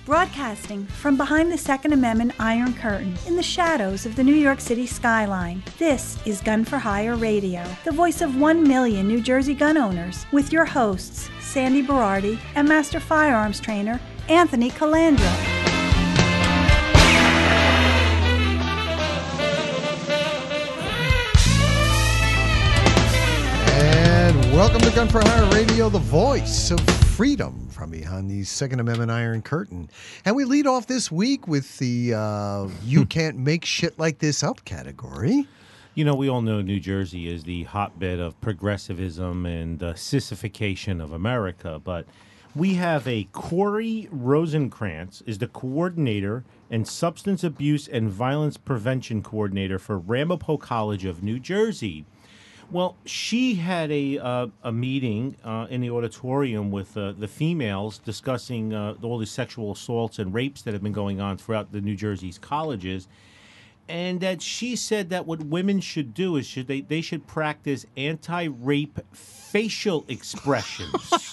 Broadcasting from behind the Second Amendment Iron Curtain in the shadows of the New York City skyline, this is Gun for Hire Radio, the voice of 1 million New Jersey gun owners, with your hosts, Sandy Berardi and Master Firearms Trainer, Anthony Calandra. Welcome to Gun for Hire Radio, the voice of freedom from behind the Second Amendment Iron Curtain. And we lead off this week with the you can't make shit like this up category. You know, we all know New Jersey is the hotbed of progressivism and the sissification of America, but we have a Corey Rosenkrantz is the coordinator and substance abuse and violence prevention coordinator for Ramapo College of New Jersey. Well, she had a meeting in the auditorium with the females discussing all the sexual assaults and rapes that have been going on throughout the New Jersey's colleges, and that she said that what women should do is they should practice anti-rape facial expressions.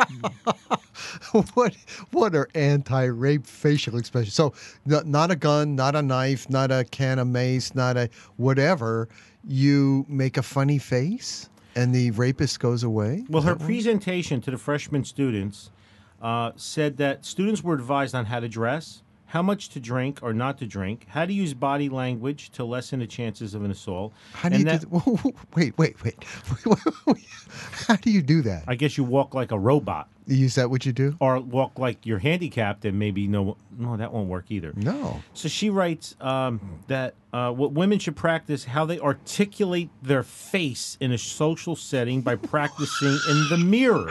What are anti-rape facial expressions? So not a gun, not a knife, not a can of mace, not a whatever. You make a funny face and the rapist goes away? Well, her presentation to the freshman students said that students were advised on how to dress, how much to drink or not to drink, how to use body language to lessen the chances of an assault. How do you do that? Wait. How do you do that? I guess you walk like a robot. Is that what you do? Or walk like you're handicapped and maybe no, that won't work either. No. So she writes that what women should practice how they articulate their face in a social setting by practicing in the mirror.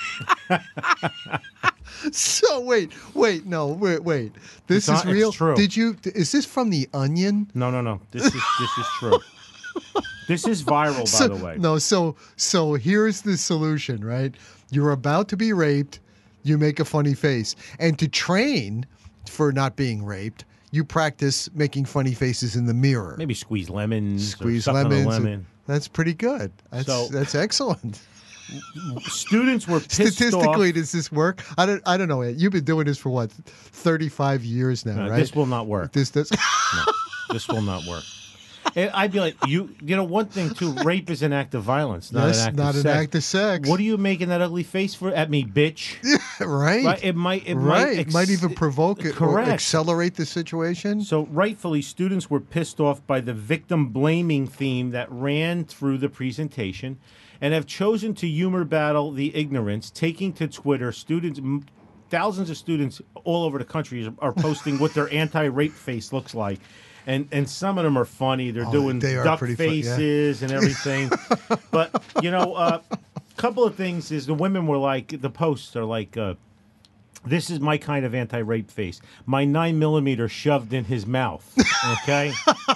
So wait. This is real. It's true. Is this from The Onion? No. This is true. This is viral, by the way. No, so here's the solution, right? You're about to be raped, you make a funny face. And to train for not being raped, you practice making funny faces in the mirror. Maybe squeeze lemons. Squeeze or lemons. Lemon. That's pretty good. That's excellent. Students were pissed Statistically, off. does this work? I don't know. You've been doing this for what, 35 years now, right? This will not work. No, this will not work. And I'd be like, you know, one thing too, rape is an act of violence, not an act of sex. What are you making that ugly face for at me, bitch? Right. It might even provoke it or accelerate the situation. So rightfully, students were pissed off by the victim blaming theme that ran through the presentation and have chosen to humor battle the ignorance, taking to Twitter. Thousands of students all over the country are posting what their anti-rape face looks like. And some of them are funny. They're doing duck faces and everything. But, you know, a couple of things is the women were like, the posts are like, this is my kind of anti-rape face. My 9mm shoved in his mouth. Okay?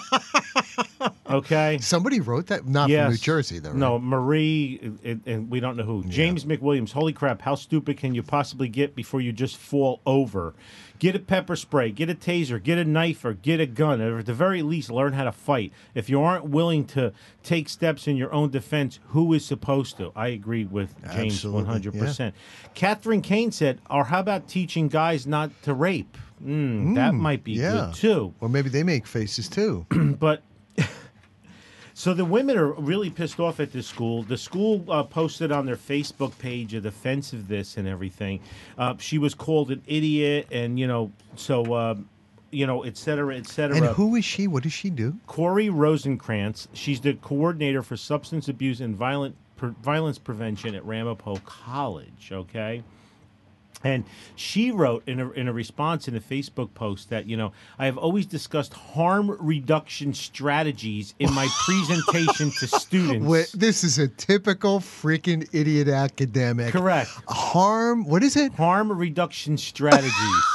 Okay? Somebody wrote that? Not from New Jersey, though, right? No, Marie, and we don't know who. Yeah. James McWilliams, holy crap, how stupid can you possibly get before you just fall over? Get a pepper spray, get a taser, get a knife, or get a gun. Or at the very least, learn how to fight. If you aren't willing to take steps in your own defense, who is supposed to? I agree with James 100%. Yeah. Catherine Kane said, or how about teaching guys not to rape? That might be good, too. Or maybe they make faces, too. But... So the women are really pissed off at this school. The school posted on their Facebook page a defense of this and everything. She was called an idiot, and et cetera, et cetera. And who is she? What does she do? Corey Rosenkrantz. She's the coordinator for substance abuse and violence prevention at Ramapo College. Okay. And she wrote in a response in a Facebook post that, you know, I have always discussed harm reduction strategies in my presentation to students. Wait, this is a typical freaking idiot academic. Correct. What is it? Harm reduction strategies.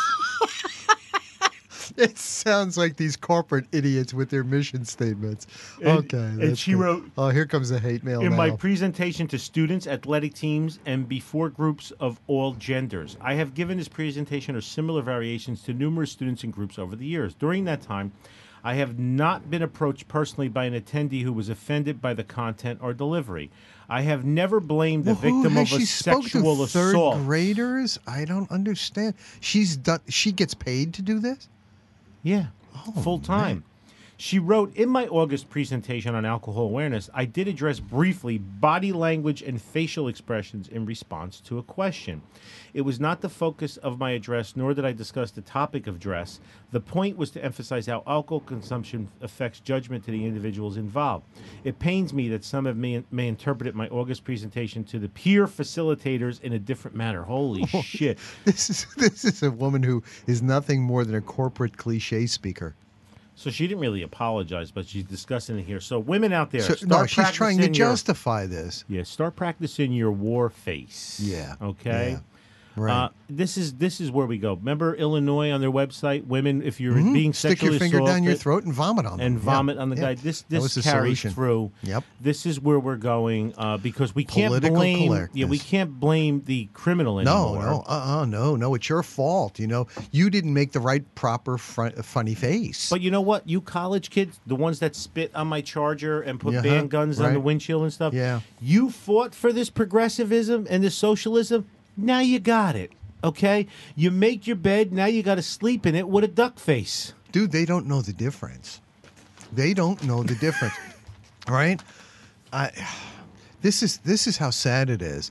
It sounds like these corporate idiots with their mission statements. And she wrote, oh, here comes the hate mail in now. my presentation to students, athletic teams, and before groups of all genders. I have given this presentation or similar variations to numerous students and groups over the years. During that time, I have not been approached personally by an attendee who was offended by the content or delivery. I have never blamed the victim of a sexual third assault. graders? I don't understand. She's done. She gets paid to do this? Yeah, Oh, full time. man. She wrote, in my August presentation on alcohol awareness, I did address briefly body language and facial expressions in response to a question. It was not the focus of my address, nor did I discuss the topic of dress. The point was to emphasize how alcohol consumption affects judgment to the individuals involved. It pains me that some of may interpret my August presentation to the peer facilitators in a different manner. Holy shit. This is a woman who is nothing more than a corporate cliche speaker. So she didn't really apologize, but she's discussing it here. So women out there, So, start no, she's trying to practicing your- justify this. Yeah, start practicing your war face. Yeah. Okay. Yeah. Right. This is where we go. Remember Illinois on their website, women, if you're being Stick sexually your finger down your assaulted throat and vomit on them. and vomit on the Yeah. guy. This That was the carries solution. through. Yep. This is where we're going because we can't Political blame. correctness. Yeah, we can't blame the criminal anymore. No. It's your fault. You know, you didn't make the right, proper, funny face. But you know what? You college kids, the ones that spit on my Charger and put Uh-huh, band guns on the right. windshield and stuff. Yeah. You fought for this progressivism and this socialism. Now you got it. Okay? You make your bed. Now you got to sleep in it with a duck face. Dude, they don't know the difference. They don't know the difference, right? This is how sad it is.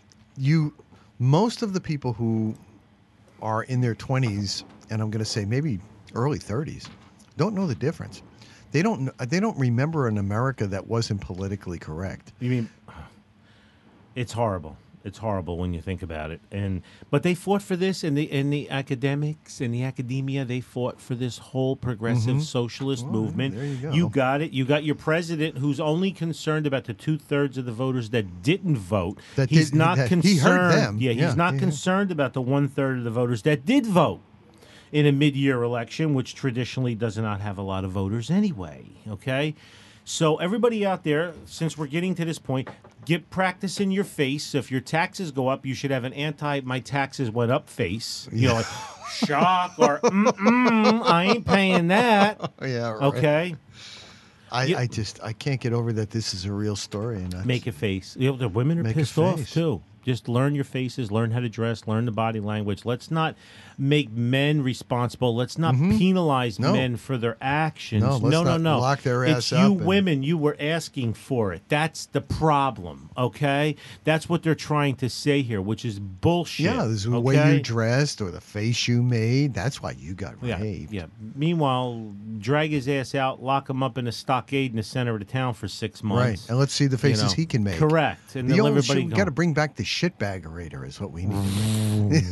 Most of the people who are in their 20s, and I'm going to say maybe early 30s, don't know the difference. They don't remember an America that wasn't politically correct. You mean it's horrible. It's horrible when you think about it. But they fought for this in the academics and the academia. They fought for this whole progressive socialist movement. there you go. You got it. You got your president who's only concerned about the 2/3 of the voters that didn't vote. He's not concerned. He heard them. Yeah, he's not concerned about the 1/3 of the voters that did vote in a mid-year election, which traditionally does not have a lot of voters anyway. Okay. So everybody out there, since we're getting to this point, get practice in your face. So if your taxes go up, you should have an my taxes went up face. You know, like shock or I ain't paying that. Yeah, right. Okay. I can't get over that this is a real story. And Make a face. You know, the women are Make a pissed off face. too. Just learn your faces, learn how to dress, learn the body language. Let's not make men responsible. Let's not penalize No. men for their actions. No, let's not no. lock their It's ass you up and- women, you were asking for it. That's the problem, okay? That's what they're trying to say here, which is bullshit. Yeah, this is the okay? way you dressed or the face you made. That's why you got Yeah, raped. yeah. Meanwhile, drag his ass out, lock him up in a stockade in the center of the town for 6 months. Right, and let's see the faces he can make. Correct. And The then old everybody we got to bring back the shitbaggerator is what we need.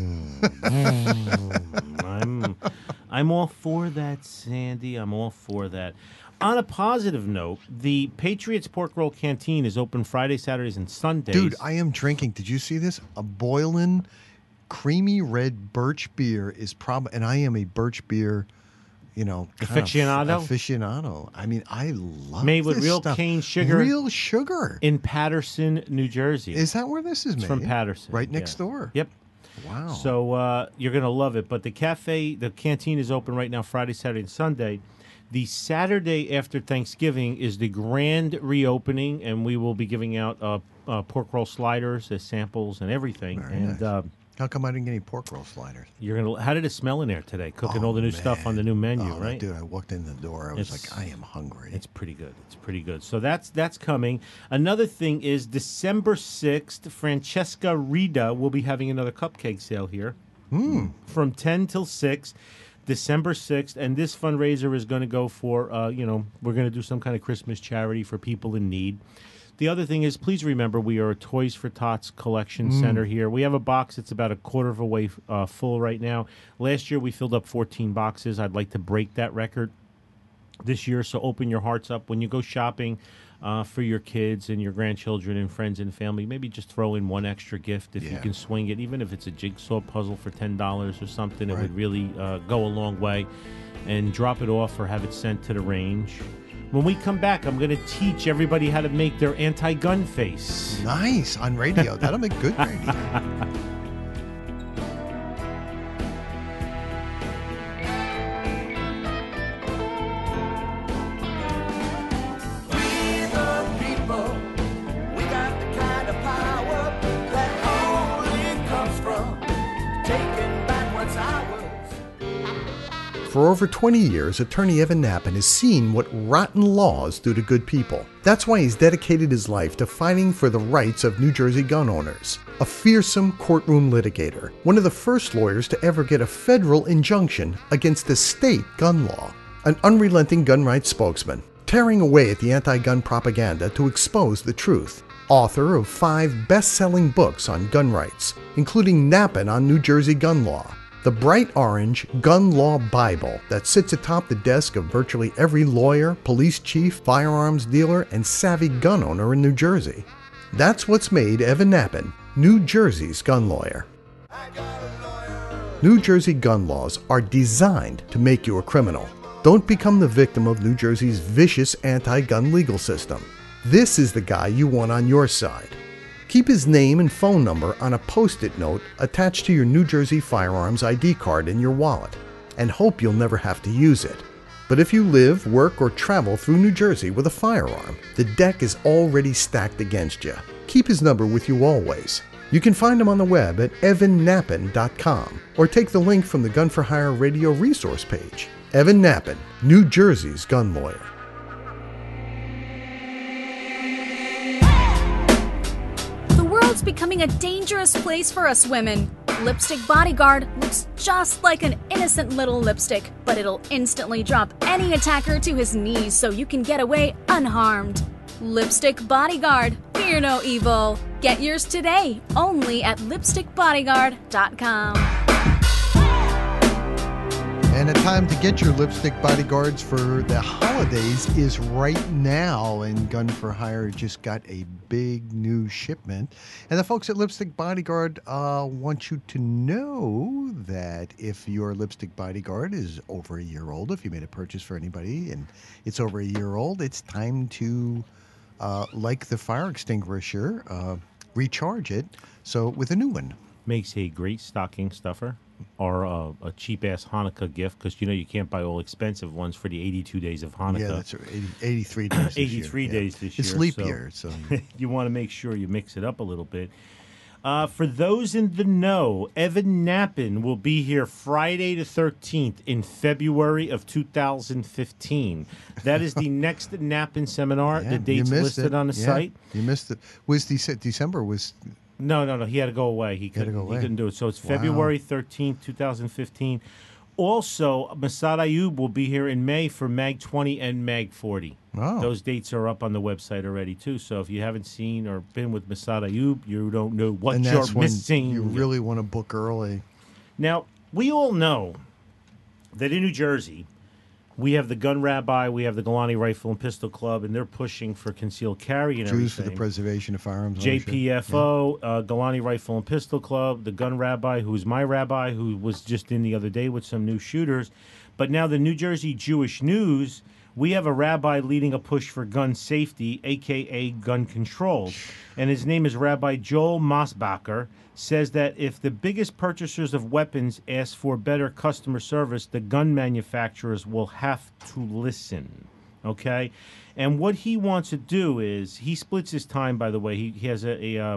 I'm all for that, Sandy. I'm all for that. On a positive note, the Patriots Pork Roll Canteen is open Friday, Saturdays, and Sundays. Dude, I am drinking. Did you see this? A Boylan creamy red birch beer is and I am a birch beer, kind of aficionado. I mean, I love Made with this real stuff. cane sugar. Real sugar. in Patterson, New Jersey. Is that where this is made? It's from Patterson. Right next yeah. door. Yep. Wow. So you're going to love it. But the canteen is open right now Friday, Saturday, and Sunday. The Saturday after Thanksgiving is the grand reopening, and we will be giving out pork roll sliders as samples and everything. Very and nice. How come I didn't get any pork roll sliders? you're gonna. How did it smell in there today? Cooking all the new stuff on the new menu, right? Dude, I walked in the door. I was It's- like, I am hungry. It's pretty good. It's pretty good. So that's coming. Another thing is December 6th, Francesca Rita will be having another cupcake sale here from 10 till 6. December 6th, and this fundraiser is going to go for, we're going to do some kind of Christmas charity for people in need. The other thing is, please remember, we are a Toys for Tots collection center here. We have a box that's about a quarter of a way full right now. Last year, we filled up 14 boxes. I'd like to break that record this year, so open your hearts up. When you go shopping for your kids and your grandchildren and friends and family, maybe just throw in one extra gift if you Yeah. can swing it, even if it's a jigsaw puzzle for $10 or something. It Right. would really go a long way. And drop it off or have it sent to the range. When we come back, I'm going to teach everybody how to make their anti-gun face. Nice on radio. That'll make good radio. For over 20 years, attorney Evan Nappen has seen what rotten laws do to good people. That's why he's dedicated his life to fighting for the rights of New Jersey gun owners. A fearsome courtroom litigator, one of the first lawyers to ever get a federal injunction against a state gun law. An unrelenting gun rights spokesman, tearing away at the anti-gun propaganda to expose the truth. Author of 5 best-selling books on gun rights, including Nappen on New Jersey gun law, the bright orange Gun Law Bible that sits atop the desk of virtually every lawyer, police chief, firearms dealer, and savvy gun owner in New Jersey. That's what's made Evan Nappen New Jersey's gun lawyer. New Jersey gun laws are designed to make you a criminal. Don't become the victim of New Jersey's vicious anti-gun legal system. This is the guy you want on your side. Keep his name and phone number on a Post-it note attached to your New Jersey firearms ID card in your wallet, and hope you'll never have to use it. But if you live, work, or travel through New Jersey with a firearm, the deck is already stacked against you. Keep his number with you always. You can find him on the web at evannappen.com, or take the link from the Gun for Hire radio resource page. Evan Nappen, New Jersey's gun lawyer. It's becoming a dangerous place for us women. Lipstick Bodyguard looks just like an innocent little lipstick, but it'll instantly drop any attacker to his knees so you can get away unharmed. Lipstick Bodyguard, fear no evil. Get yours today, only at lipstickbodyguard.com. And the time to get your lipstick bodyguards for the holidays is right now. And Gun for Hire just got a big new shipment. And the folks at Lipstick Bodyguard want you to know that if your lipstick bodyguard is over a year old, if you made a purchase for anybody and it's over a year old, it's time to, like the fire extinguisher, recharge it. So with a new one. Makes a great stocking stuffer. Or a cheap-ass Hanukkah gift, because you can't buy all expensive ones for the 82 days of Hanukkah. Yeah, that's 83 days this 83 year. days this year. It's leap year. So you want to make sure you mix it up a little bit. For those in the know, Evan Nappen will be here Friday the 13th in February of 2015. That is the next Nappen seminar. Yeah, the date's listed on the site. You missed it. Was December was... No. He had to go away. He couldn't do it. So it's February 13th, 2015. Also, Masad Ayub will be here in May for MAG 20 and MAG 40. Oh. Those dates are up on the website already, too. So if you haven't seen or been with Masad Ayub, you don't know what and you're that's when missing. You really want to book early. Now, we all know that in New Jersey, we have the Gun Rabbi, we have the Golani Rifle and Pistol Club, and they're pushing for concealed carry and Jews everything. for the preservation of firearms. JPFO, Golani Rifle and Pistol Club, the Gun Rabbi, who's my rabbi, who was just in the other day with some new shooters. But now the New Jersey Jewish News, we have a rabbi leading a push for gun safety, a.k.a. gun control. And his name is Rabbi Joel Mosbacher, says that if the biggest purchasers of weapons ask for better customer service, the gun manufacturers will have to listen. Okay? And what he wants to do is, he splits his time, by the way. He has a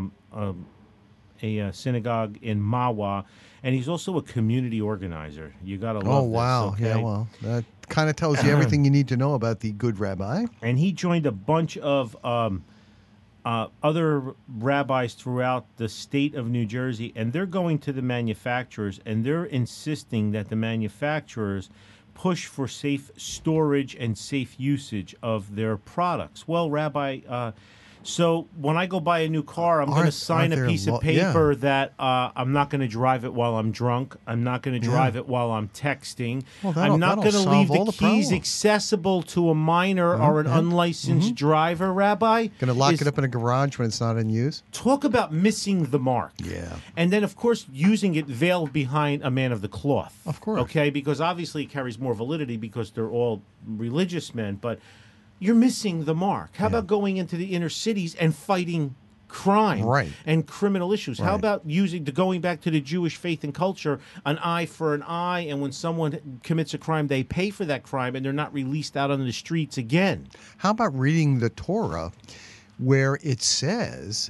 synagogue in Mahwah, and he's also a community organizer. You got to love Oh, wow. this, okay? Yeah, well, that kind of tells you everything you need to know about the good rabbi. And he joined a bunch of other rabbis throughout the state of New Jersey, and they're going to the manufacturers, and they're insisting that the manufacturers push for safe storage and safe usage of their products. Well, Rabbi, so when I go buy a new car, I'm going to sign a piece of paper that I'm not going to drive it while I'm drunk. I'm not going to drive it while I'm texting. Well, I'm not going to leave the keys accessible to a minor or an unlicensed driver, Rabbi. Going to lock it up in a garage when it's not in use. Talk about missing the mark. Yeah. And then, of course, using it veiled behind a man of the cloth. Of course. Okay, because obviously it carries more validity because they're all religious men, but you're missing the mark. How about going into the inner cities and fighting crime and criminal issues? How about going back to the Jewish faith and culture, an eye for an eye, and when someone commits a crime, they pay for that crime and they're not released out on the streets again? How about reading the Torah where it says,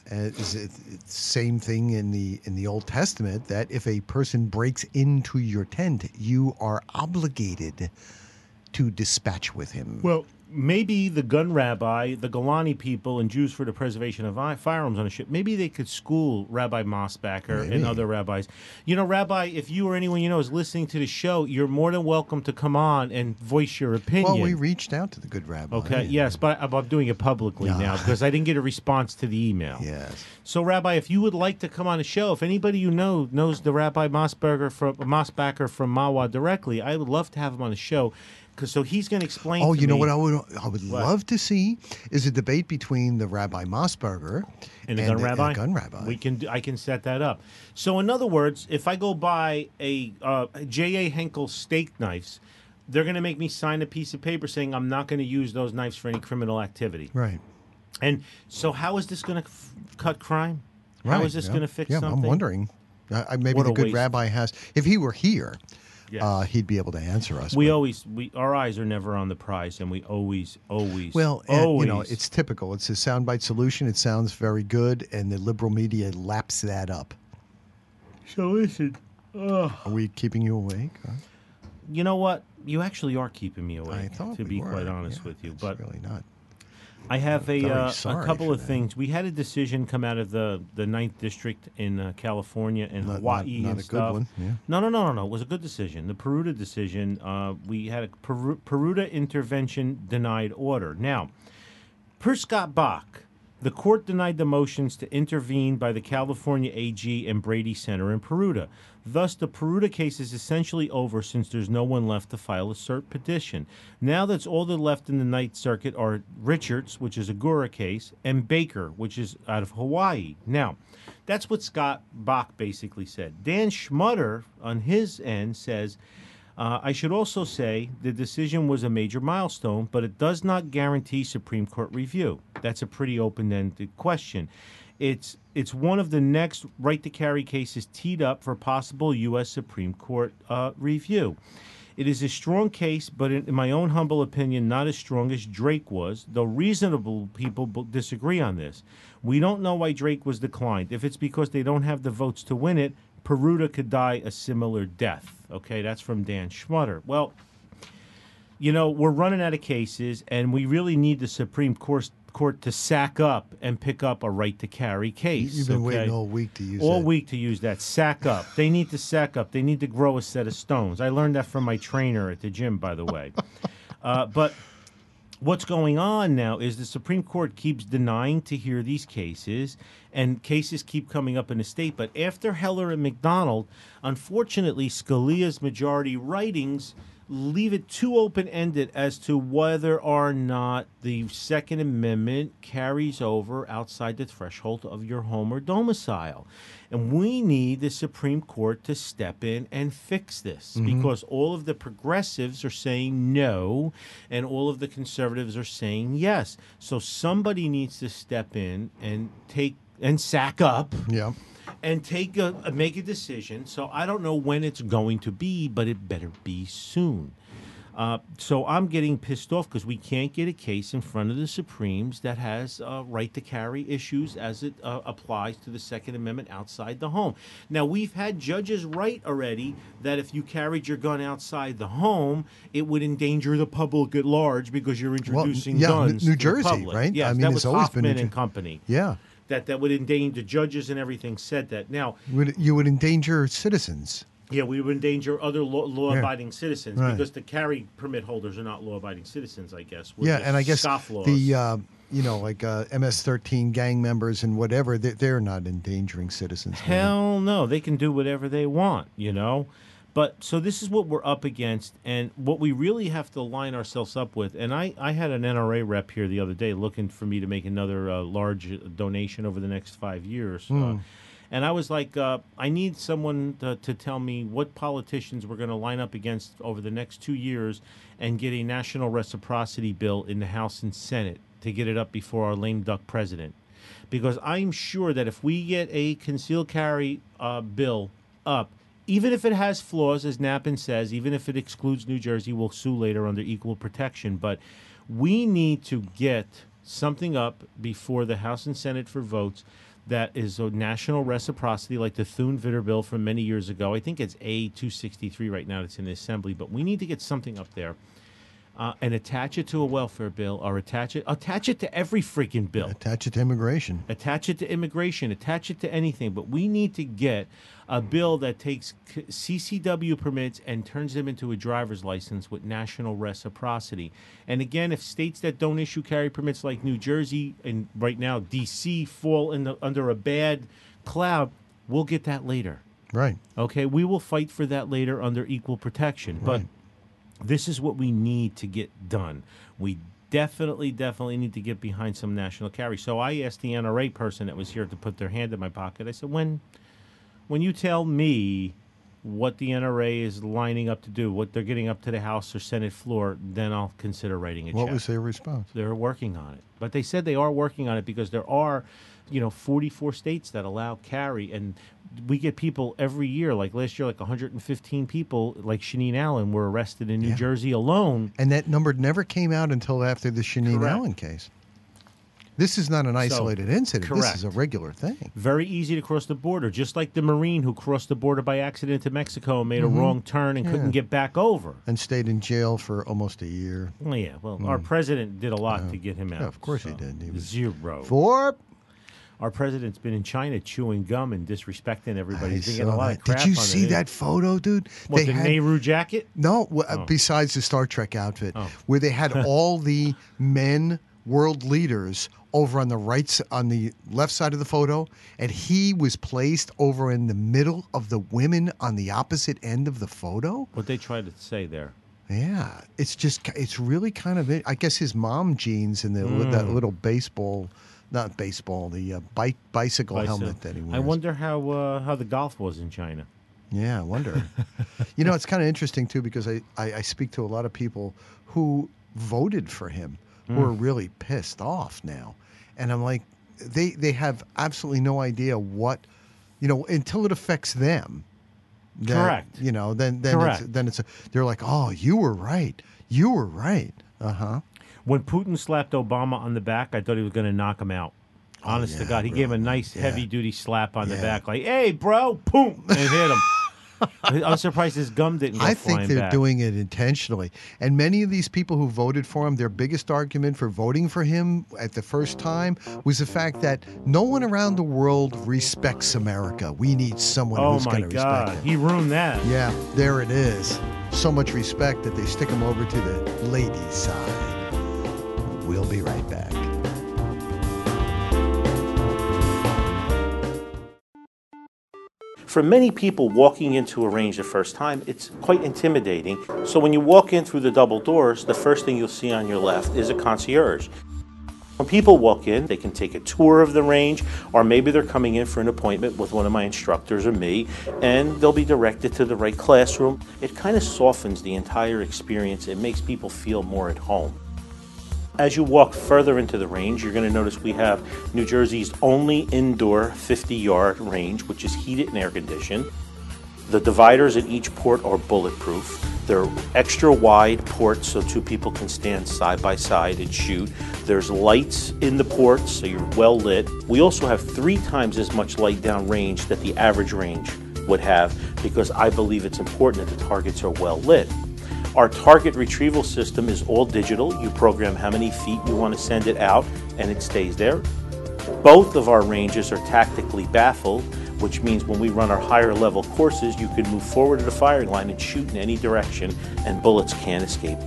same thing in the Old Testament, that if a person breaks into your tent, you are obligated to dispatch with him. Well, maybe the gun rabbi, the Golani people, and Jews for the Preservation of Firearms on a ship, maybe they could school Rabbi Mosbacher and other rabbis. You know, Rabbi, if you or anyone you know is listening to the show, you're more than welcome to come on and voice your opinion. Well, we reached out to the good rabbi. Okay, yes, but I'm doing it publicly now because I didn't get a response to the email. Yes. So, Rabbi, if you would like to come on the show, if anybody you know knows the Rabbi Mosbacher from Mawa directly, I would love to have him on the show. So he's going to explain. Oh, to you know me what I would love to see is a debate between the Rabbi Mosberger and the gun rabbi. And the gun rabbi. I can set that up. So in other words, if I go buy a J.A. Henkel steak knives, they're going to make me sign a piece of paper saying I'm not going to use those knives for any criminal activity. Right. And so how is this going to cut crime? Right. How is this going to fix something? I'm wondering. Maybe What the a good waste. rabbi has. If he were here. Yes. He'd be able to answer us. Our eyes are never on the prize, and we always. Well, and, you know, it's typical. It's a soundbite solution. It sounds very good, and the liberal media laps that up. So listen. Are we keeping you awake? Huh? You know what? You actually are keeping me awake. I thought to we be were. quite honest Yeah, with you, it's but really not. I have a couple for of that. things. We had a decision come out of the 9th District in California and Hawaii not and a good stuff. one, yeah. No. It was a good decision. The Peruta decision. We had a Peruta intervention denied order. Now, per Scott Bach, the court denied the motions to intervene by the California AG and Brady Center in Peruta. Thus, the Peruta case is essentially over since there's no one left to file a cert petition. Now that's all that left in the Ninth Circuit are Richards, which is a Gura case, and Baker, which is out of Hawaii. Now, that's what Scott Bach basically said. Dan Schmutter, on his end, says, I should also say the decision was a major milestone, but it does not guarantee Supreme Court review. That's a pretty open-ended question. It's one of the next right-to-carry cases teed up for possible U.S. Supreme Court review. It is a strong case, but in my own humble opinion, not as strong as Drake was, though reasonable people disagree on this. We don't know why Drake was declined. If it's because they don't have the votes to win it, Peruta could die a similar death. Okay, that's from Dan Schmutter. Well, you know, we're running out of cases, and we really need the Supreme Court to sack up and pick up a right-to-carry case. You've been waiting all week to use all that. week to use that. Sack up. They need to sack up. They need to grow a set of stones. I learned that from my trainer at the gym, by the way. But what's going on now is the Supreme Court keeps denying to hear these cases, and cases keep coming up in the state. But after Heller and McDonald, unfortunately, Scalia's majority writings leave it too open-ended as to whether or not the Second Amendment carries over outside the threshold of your home or domicile. And we need the Supreme Court to step in and fix this because all of the progressives are saying no and all of the conservatives are saying yes. So somebody needs to step in and sack up. Yeah. And make a decision. So I don't know when it's going to be, but it better be soon. So I'm getting pissed off because we can't get a case in front of the Supremes that has right to carry issues as it applies to the Second Amendment outside the home. Now, we've had judges write already that if you carried your gun outside the home, it would endanger the public at large because you're introducing guns New to Jersey, the public. right? Yes, I mean, that it's was always been Hoffman and Company. Yeah. That would endanger judges and everything said that. Now, You would endanger citizens. yeah, we would endanger other law-abiding citizens Right. because the carry permit holders are not law-abiding citizens, I guess. We're Yeah, just and I guess scofflaws. the like MS-13 gang members and whatever, they're not endangering citizens. Hell no, they can do whatever they want, you know. But so this is what we're up against, and what we really have to line ourselves up with. And I had an NRA rep here the other day looking for me to make another large donation over the next 5 years. And I was like, I need someone to tell me what politicians we're going to line up against over the next 2 years and get a national reciprocity bill in the House and Senate to get it up before our lame duck president. Because I'm sure that if we get a concealed carry bill up, even if it has flaws, as Knappen says, even if it excludes New Jersey, we'll sue later under equal protection. But we need to get something up before the House and Senate for votes that is a national reciprocity like the Thune-Vitter bill from many years ago. I think it's A263 right now that's in the Assembly, but we need to get something up there and attach it to a welfare bill or attach it to every freaking bill. Attach it to immigration. Attach it to immigration. Attach it to anything. But we need to get a bill that takes CCW permits and turns them into a driver's license with national reciprocity. And again, if states that don't issue carry permits like New Jersey and right now D.C. fall under a bad cloud, we'll get that later. Right. Okay? We will fight for that later under equal protection. But this is what we need to get done. We definitely need to get behind some national carry. So I asked the NRA person that was here to put their hand in my pocket. I said, when you tell me what the NRA is lining up to do, what they're getting up to the House or Senate floor, then I'll consider writing a check. What was their response? They're working on it. But they said they are working on it because there are, 44 states that allow carry, and we get people every year. Like last year, like 115 people, like Shaneen Allen, were arrested in New Jersey alone. And that number never came out until after the Shaneen Correct. Allen case. This is not an isolated incident. Correct. This is a regular thing. Very easy to cross the border, just like the Marine who crossed the border by accident to Mexico and made a wrong turn and couldn't get back over. And stayed in jail for almost a year. Well, yeah, our president did a lot to get him out. Yeah, of course he did. He was zero. Our president's been in China chewing gum and disrespecting everybody. He's been getting a lot of crap. Did you on see it. that photo, dude? What, the Nehru jacket? No, besides the Star Trek outfit, where they had all the men, world leaders, over on the left side of the photo, and he was placed over in the middle of the women on the opposite end of the photo. What they tried to say there. Yeah, it's really kind of, I guess his mom jeans and that little baseball. Not baseball, the bicycle helmet that he wears. I wonder how the golf was in China. Yeah, I wonder. It's kind of interesting, too, because I speak to a lot of people who voted for him who are really pissed off now. And I'm like, they have absolutely no idea what, until it affects them. Correct. Then Correct. They're like, oh, you were right. You were right. Uh-huh. When Putin slapped Obama on the back, I thought he was going to knock him out. Honest to God. He gave him a nice heavy-duty slap on the back. Like, hey, bro, boom, and hit him. I'm surprised his gum didn't go I flying think they're back. doing it intentionally. And many of these people who voted for him, their biggest argument for voting for him at the first time was the fact that no one around the world respects America. We need someone who's going to respect it. He ruined that. Yeah, there it is. So much respect that they stick him over to the ladies' side. We'll be right back. For many people, walking into a range the first time, it's quite intimidating. So when you walk in through the double doors, the first thing you'll see on your left is a concierge. When people walk in, they can take a tour of the range, or maybe they're coming in for an appointment with one of my instructors or me, and they'll be directed to the right classroom. It kind of softens the entire experience. It makes people feel more at home. As you walk further into the range, you're going to notice we have New Jersey's only indoor 50-yard range, which is heated and air-conditioned. The dividers at each port are bulletproof. They're extra wide ports so two people can stand side by side and shoot. There's lights in the ports, so you're well lit. We also have 3 times as much light down range that the average range would have, because I believe it's important that the targets are well lit. Our target retrieval system is all digital. You program how many feet you want to send it out, and it stays there. Both of our ranges are tactically baffled, which means when we run our higher level courses, you can move forward to the firing line and shoot in any direction, and bullets can't escape.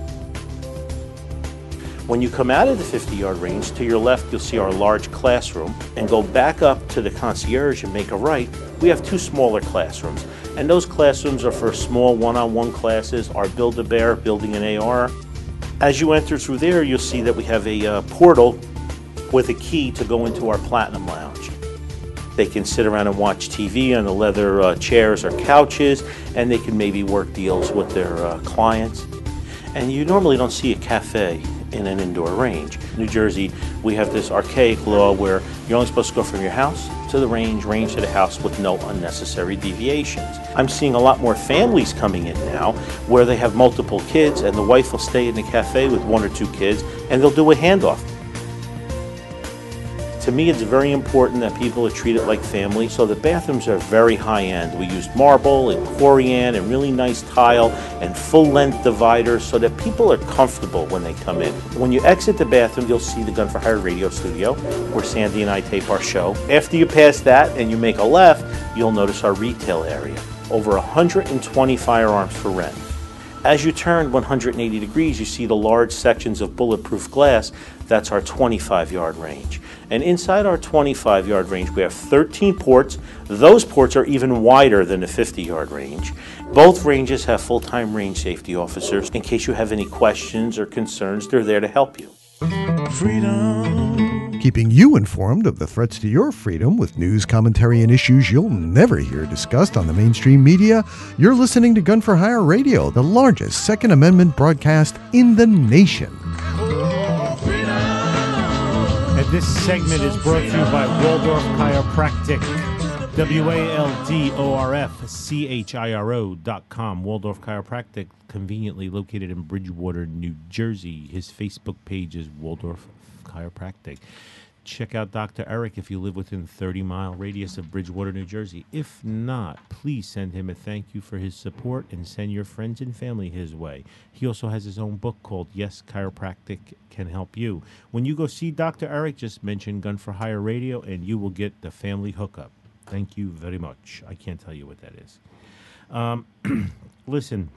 When you come out of the 50-yard range, to your left you'll see our large classroom, and go back up to the concierge and make a right. We have 2 smaller classrooms, and those classrooms are for small one-on-one classes, our Build-A-Bear, building an AR. As you enter through there, you'll see that we have a portal with a key to go into our Platinum Lounge. They can sit around and watch TV on the leather chairs or couches, and they can maybe work deals with their clients. And you normally don't see a cafe in an indoor range. In New Jersey, we have this archaic law where you're only supposed to go from your house to the range to the house with no unnecessary deviations. I'm seeing a lot more families coming in now where they have multiple kids, and the wife will stay in the cafe with 1 or 2 kids, and they'll do a handoff. To me, it's very important that people are treated like family, so the bathrooms are very high-end. We use marble and corian and really nice tile and full-length dividers so that people are comfortable when they come in. When you exit the bathroom, you'll see the Gun for Hire radio studio, where Sandy and I tape our show. After you pass that and you make a left, you'll notice our retail area. Over 120 firearms for rent. As you turn 180 degrees, you see the large sections of bulletproof glass. That's our 25-yard range. And inside our 25-yard range, we have 13 ports. Those ports are even wider than the 50-yard range. Both ranges have full-time range safety officers. In case you have any questions or concerns, they're there to help you. Freedom. Keeping you informed of the threats to your freedom with news, commentary, and issues you'll never hear discussed on the mainstream media. You're listening to Gun for Hire Radio, the largest Second Amendment broadcast in the nation. And this segment is brought to you by Waldorf Chiropractic. WALDORFCHIRO.com. Waldorf Chiropractic, conveniently located in Bridgewater, New Jersey. His Facebook page is Waldorf Chiropractic. Check out Dr. Eric if you live within 30-mile radius of Bridgewater, New Jersey. If not, please send him a thank you for his support and send your friends and family his way. He also has his own book called Yes, Chiropractic Can Help You. When you go see Dr. Eric, just mention Gun for Hire Radio and you will get the family hookup. Thank you very much. I can't tell you what that is. Listen,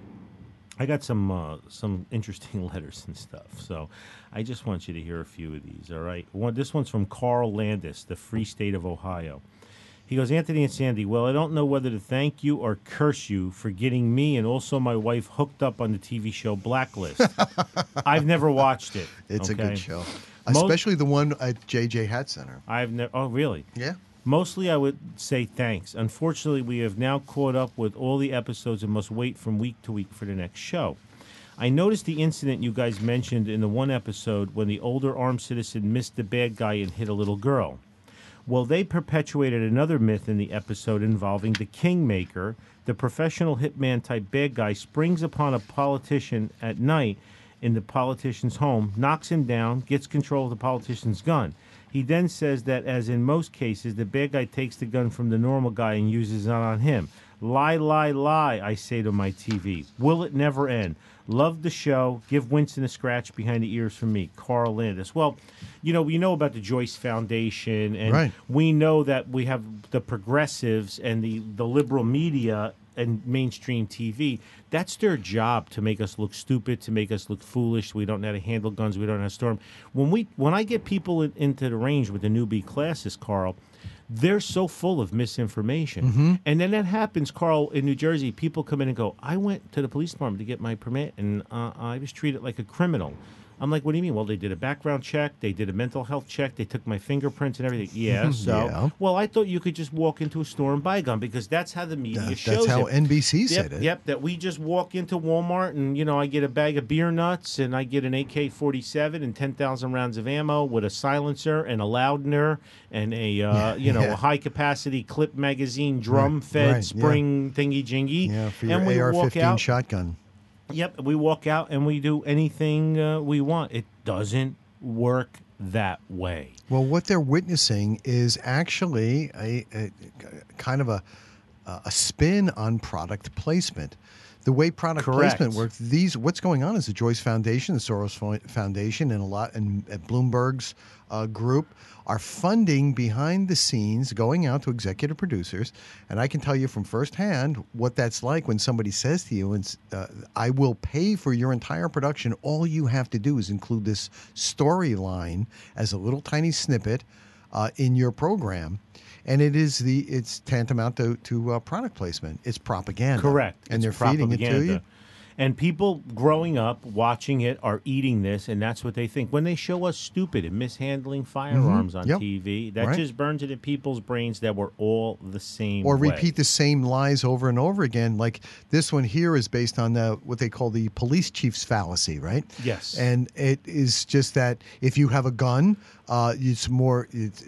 I got some interesting letters and stuff, so I just want you to hear a few of these, all right? This one's from Carl Landis, the Free State of Ohio. He goes, Anthony and Sandy, well, I don't know whether to thank you or curse you for getting me and also my wife hooked up on the TV show Blacklist. I've never watched it. It's a good show, especially the one at JJ Hat Center. I've never. Oh, really? Yeah. Mostly, I would say thanks. Unfortunately, we have now caught up with all the episodes and must wait from week to week for the next show. I noticed the incident you guys mentioned in the one episode when the older armed citizen missed the bad guy and hit a little girl. Well, they perpetuated another myth in the episode involving the Kingmaker. The professional hitman type bad guy springs upon a politician at night in the politician's home, knocks him down, gets control of the politician's gun. He then says that, as in most cases, the bad guy takes the gun from the normal guy and uses it on him. Lie, lie, lie, I say to my TV. Will it never end? Love the show. Give Winston a scratch behind the ears from me, Carl Landis. Well, we know about the Joyce Foundation, and right. We know that we have the progressives and the liberal media and mainstream TV. That's their job, to make us look stupid, to make us look foolish. We don't know how to handle guns. We don't know how to store them. When I get people into the range with the newbie classes, Carl, they're so full of misinformation. Mm-hmm. And then that happens, Carl, in New Jersey. People come in and go, I went to the police department to get my permit, and I was treated like a criminal. I'm like, what do you mean? Well, they did a background check. They did a mental health check. They took my fingerprints and everything. Yeah, so. Yeah. Well, I thought you could just walk into a store and buy a gun because that's how the media shows it. That's how NBC said it. Yep, that we just walk into Walmart and, I get a bag of beer nuts and I get an AK-47 and 10,000 rounds of ammo with a silencer and a loudener and a high-capacity clip magazine drum-fed spring thingy-jingy. Yeah, for your and we AR-15 shotgun. Yep, we walk out and we do anything we want. It doesn't work that way. Well, what they're witnessing is actually a kind of a spin on product placement. The way product placement works, what's going on is the Joyce Foundation, the Soros Foundation, and Bloomberg's group are funding behind the scenes, going out to executive producers. And I can tell you from firsthand what that's like when somebody says to you, I will pay for your entire production. All you have to do is include this storyline as a little tiny snippet in your program. And it's tantamount to product placement. It's propaganda. Correct. And they're feeding it to you. And people growing up watching it are eating this, and that's what they think. When they show us stupid and mishandling firearms on TV, that just burns it in people's brains that we're all the same Or way. repeat the same lies over and over again. Like this one here is based on what they call the police chief's fallacy, right? Yes. And it is just that if you have a gun, it's more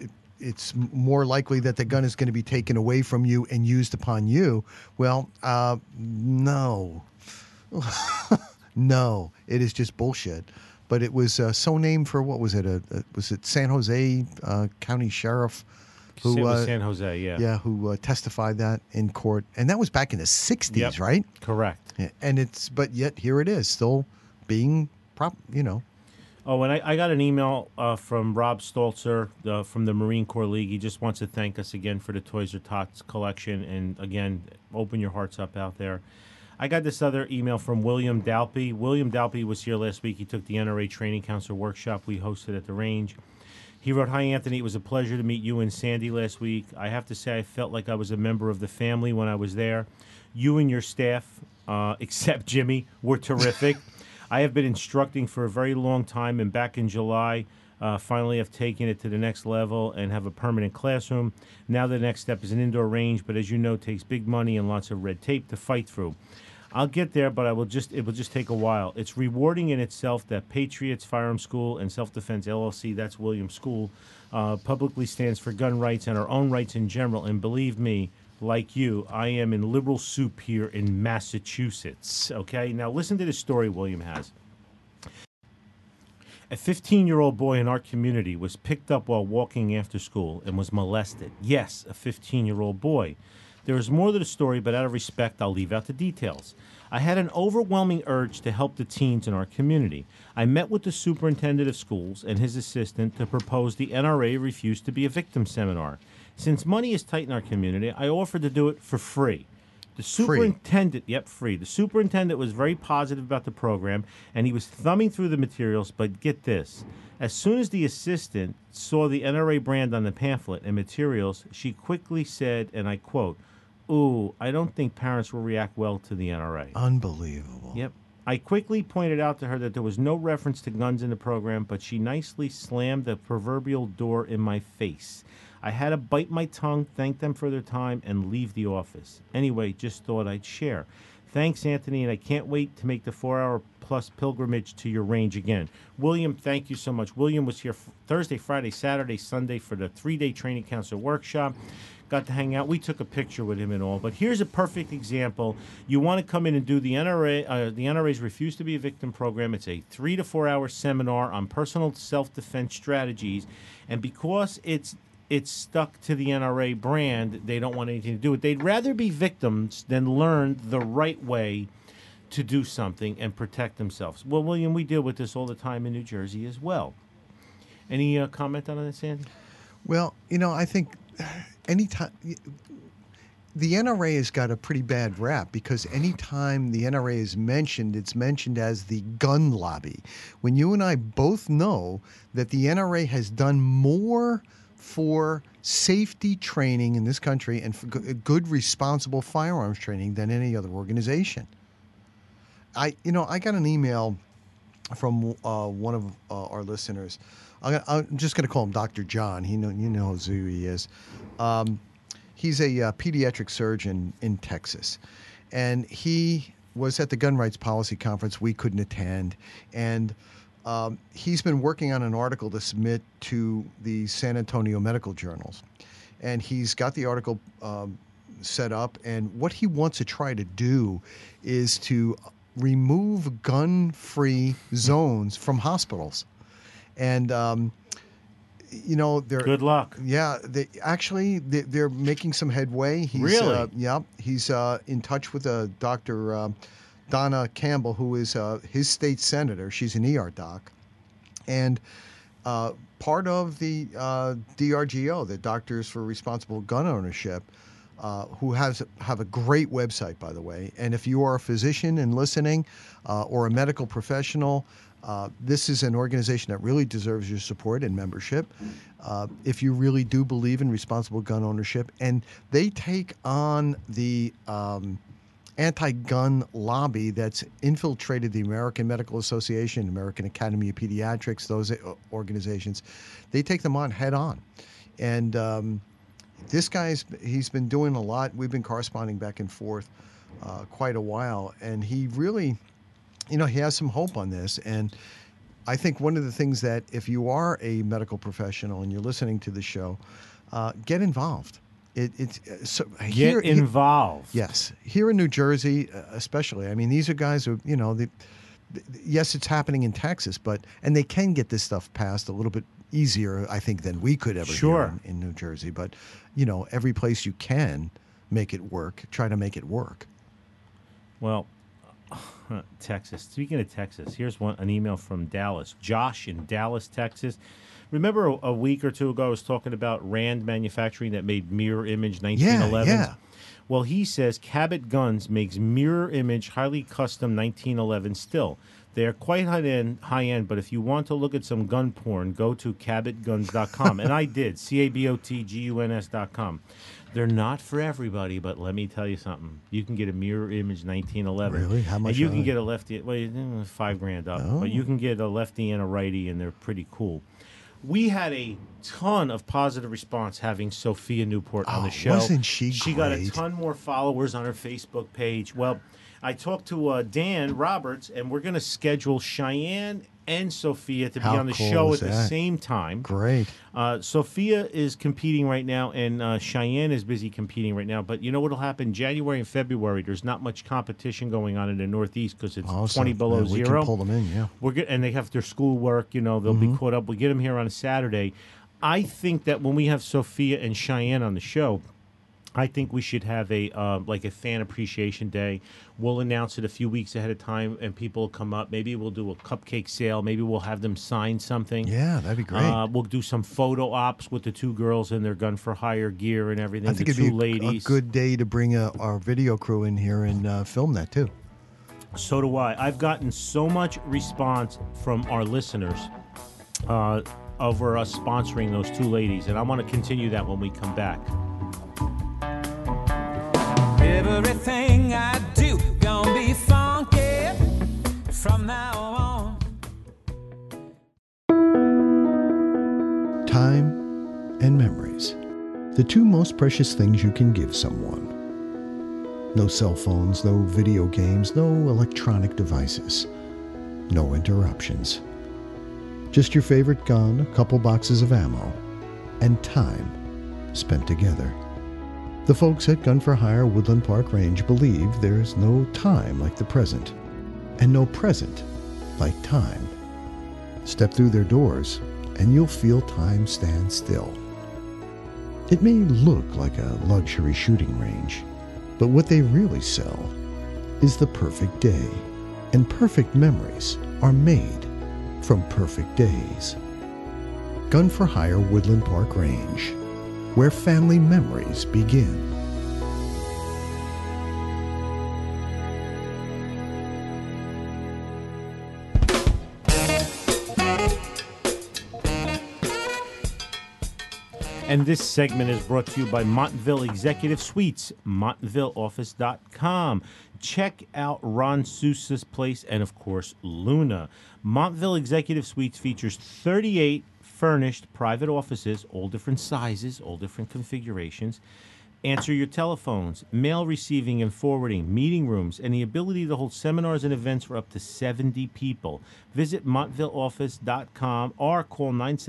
likely that the gun is going to be taken away from you and used upon you. Well, no. No, it is just bullshit. but it was so named for, what was it? Was it San Jose County Sheriff? It was San Jose, yeah. Yeah, who testified that in court. And that was back in the 60s, Yep. right? Correct. Yeah, and but yet here it is, still being, Oh, and I got an email from Rob Stolzer from the Marine Corps League. He just wants to thank us again for the Toys R Tots collection. And again, open your hearts up out there. I got this other email from William Dalpy. William Dalpy was here last week. He took the NRA Training Counselor workshop we hosted at the range. He wrote, "Hi, Anthony. It was a pleasure to meet you and Sandy last week. I have to say I felt like I was a member of the family when I was there. You and your staff, except Jimmy, were terrific. I have been instructing for a very long time, and back in July, finally have taken it to the next level and have a permanent classroom. Now the next step is an indoor range, but as you know, it takes big money and lots of red tape to fight through. I'll get there, but it will just take a while. It's rewarding in itself that Patriots Firearm School and Self-Defense LLC, that's Williams School, publicly stands for gun rights and our own rights in general. And believe me, like you, I am in liberal soup here in Massachusetts." Okay, now listen to this story William has. "A 15-year-old boy in our community was picked up while walking after school and was molested. Yes, a 15-year-old boy. There is more to the story, but out of respect, I'll leave out the details. I had an overwhelming urge to help the teens in our community. I met with the superintendent of schools and his assistant to propose the NRA Refuse to be a Victim seminar. Since money is tight in our community, I offered to do it for free. The superintendent, free. The superintendent was very positive about the program, and he was thumbing through the materials, but get this. As soon as the assistant saw the NRA brand on the pamphlet and materials, she quickly said, and I quote, 'Ooh, I don't think parents will react well to the NRA.'" Unbelievable. Yep. "I quickly pointed out to her that there was no reference to guns in the program, but she nicely slammed the proverbial door in my face. I had to bite my tongue, thank them for their time, and leave the office. Anyway, just thought I'd share. Thanks, Anthony, and I can't wait to make the 4-hour-plus pilgrimage to your range again." William, thank you so much. William was here Thursday, Friday, Saturday, Sunday for the 3-day training counselor workshop. Got to hang out. We took a picture with him and all. But here's a perfect example. You want to come in and do the NRA's Refuse to be a Victim program. It's a 3 to 4 hour seminar on personal self-defense strategies. And because it's stuck to the NRA brand, they don't want anything to do with it. They'd rather be victims than learn the right way to do something and protect themselves. Well, William, we deal with this all the time in New Jersey as well. Any comment on that, Sandy? Well, I think anytime the NRA has got a pretty bad rap, because anytime the NRA is mentioned, it's mentioned as the gun lobby. When you and I both know that the NRA has done more for safety training in this country and for good, responsible firearms training than any other organization. I got an email from one of our listeners. I'm just going to call him Dr. John. You know who he is. He's a pediatric surgeon in Texas, and he was at the Gun Rights Policy Conference. We couldn't attend, and he's been working on an article to submit to the San Antonio medical journals, and he's got the article set up, and what he wants to try to do is to remove gun-free zones from hospitals. And they're good luck. Yeah, they're making some headway. Really? He's in touch with Dr. Donna Campbell, who is his state senator. She's an ER doc, and part of the DRGO, the Doctors for Responsible Gun Ownership, who have a great website, by the way. And if you are a physician and listening, or a medical professional, this is an organization that really deserves your support and membership. If you really do believe in responsible gun ownership, and they take on the anti-gun lobby that's infiltrated the American Medical Association, American Academy of Pediatrics, those organizations, they take them on head on. And this he's been doing a lot. We've been corresponding back and forth quite a while, and he really, he has some hope on this. And I think one of the things that, if you are a medical professional and you're listening to the show, get involved. Get involved. Yes. Here in New Jersey, especially. I mean, these are guys who, yes, it's happening in Texas, and they can get this stuff passed a little bit easier, I think, than we could ever Sure. here in New Jersey. But, every place you can make it work, try to make it work. Well, Texas. Speaking of Texas, here's an email from Dallas. Josh in Dallas, Texas. Remember a week or two ago I was talking about Rand Manufacturing that made mirror image 1911s? Yeah. Well, he says Cabot Guns makes mirror image, highly custom 1911 still. They are quite high end, but if you want to look at some gun porn, go to cabotguns.com. And I did, CABOTGUNS.com. They're not for everybody, but let me tell you something. You can get a mirror image 1911. Really? How much And you are can they? get a lefty, well, $5,000 up. Oh. But you can get a lefty and a righty, and they're pretty cool. We had a ton of positive response having Sophia Newport on the show. Wasn't she She got a great? ton more followers on her Facebook page. Well, I talked to Dan Roberts, and we're going to schedule Cheyenne and Sophia to be How on the cool show is at the that? same time. Great. Sophia is competing right now, and Cheyenne is busy competing right now. But you know what will happen? January and February, there's not much competition going on in the Northeast because it's 20 below we zero. can pull them in, yeah. We're good, and they have their schoolwork. They'll be caught up. We get them here on a Saturday. I think that when we have Sophia and Cheyenne on the show, I think we should have a fan appreciation day. We'll announce it a few weeks ahead of time, and people will come up. Maybe we'll do a cupcake sale. Maybe we'll have them sign something. Yeah, that'd be great. We'll do some photo ops with the two girls in their gun for hire gear and everything. I think the it'd two be ladies. a good day to bring our video crew in here and film that, too. So do I. I've gotten so much response from our listeners over us sponsoring those two ladies, and I want to continue that when we come back. Everything I do gonna be funky from now on. Time and memories. The two most precious things you can give someone. No cell phones, no video games, no electronic devices. No interruptions. Just your favorite gun, a couple boxes of ammo, and time spent together. The folks at Gun for Hire Woodland Park Range believe there's no time like the present, and no present like time. Step through their doors, and you'll feel time stand still. It may look like a luxury shooting range, but what they really sell is the perfect day, and perfect memories are made from perfect days. Gun for Hire Woodland Park Range, where family memories begin. And this segment is brought to you by Montville Executive Suites, MontvilleOffice.com. Check out Ron Sousa's place and, of course, Luna. Montville Executive Suites features 38 furnished private offices, all different sizes, all different configurations. Answer your telephones, mail receiving and forwarding, meeting rooms, and the ability to hold seminars and events for up to 70 people. Visit MontvilleOffice.com or call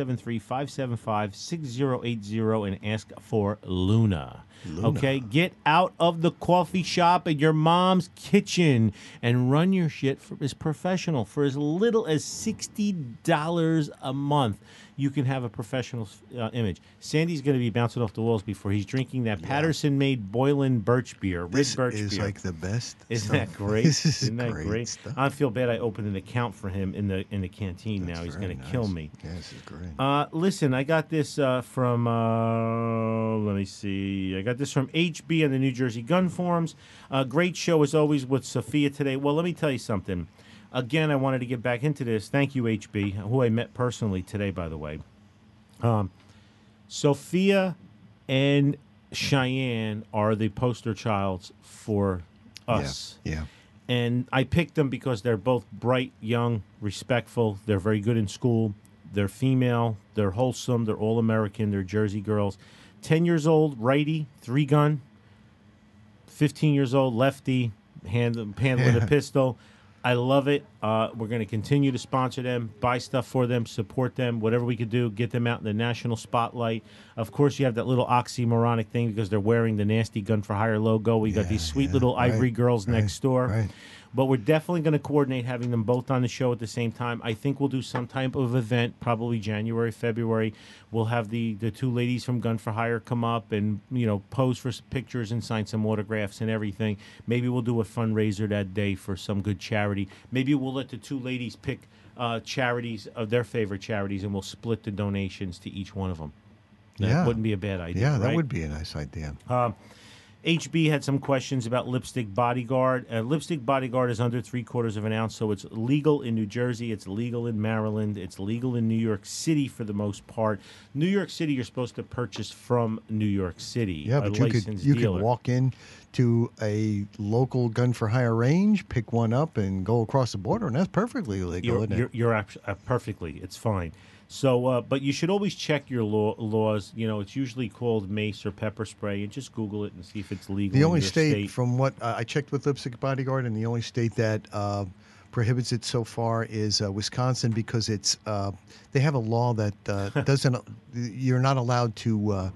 973-575-6080 and ask for Luna. Okay, get out of the coffee shop at your mom's kitchen and run your shit as professional. For as little as $60 a month, you can have a professional image. Sandy's going to be bouncing off the walls before he's drinking that Patterson-made Boylan birch beer. Red This birch is beer. like the best. Isn't stuff. that great? This is Isn't that great stuff. I feel bad I opened an account for him in the canteen now. He's Very going to kill nice. me. Yeah, this is great. Listen, I got this from, let me see. I got this from HB on the New Jersey Gun Forums. Great show as always with Sophia today. Well, let me tell you something. Again, I wanted to get back into this. Thank you, HB, who I met personally today, by the way. Sophia and Cheyenne are the poster childs for us. Yeah. And I picked them because they're both bright, young, respectful. They're very good in school. They're female. They're wholesome. They're all American. They're Jersey girls. 10 years old, righty, 3-gun. 15 years old, lefty, handling a pistol. I love it. We're going to continue to sponsor them, buy stuff for them, support them, whatever we could do, get them out in the national spotlight. Of course, you have that little oxymoronic thing because they're wearing the nasty Gun for Hire logo. We got these sweet little ivory girls next door. Right. But we're definitely going to coordinate having them both on the show at the same time. I think we'll do some type of event, probably January, February. We'll have the two ladies from Gun for Hire come up and, pose for some pictures and sign some autographs and everything. Maybe we'll do a fundraiser that day for some good charity. Maybe we'll let the two ladies pick charities of their favorite charities, and we'll split the donations to each one of them. That wouldn't be a bad idea. Yeah, that right? would be a nice idea. HB had some questions about Lipstick Bodyguard. Lipstick Bodyguard is under 3/4 of an ounce, so it's legal in New Jersey. It's legal in Maryland. It's legal in New York City for the most part. New York City, you're supposed to purchase from New York City. Yeah, but you could walk in to a local Gun for Hire range, pick one up, and go across the border, and that's perfectly legal, isn't it? You're perfectly. It's fine. So, but you should always check your laws. It's usually called mace or pepper spray, and just Google it and see if it's legal. The only in your state, from what I checked with Lipstick Bodyguard, and the only state that prohibits it so far is Wisconsin, because it's they have a law that doesn't. You're not allowed to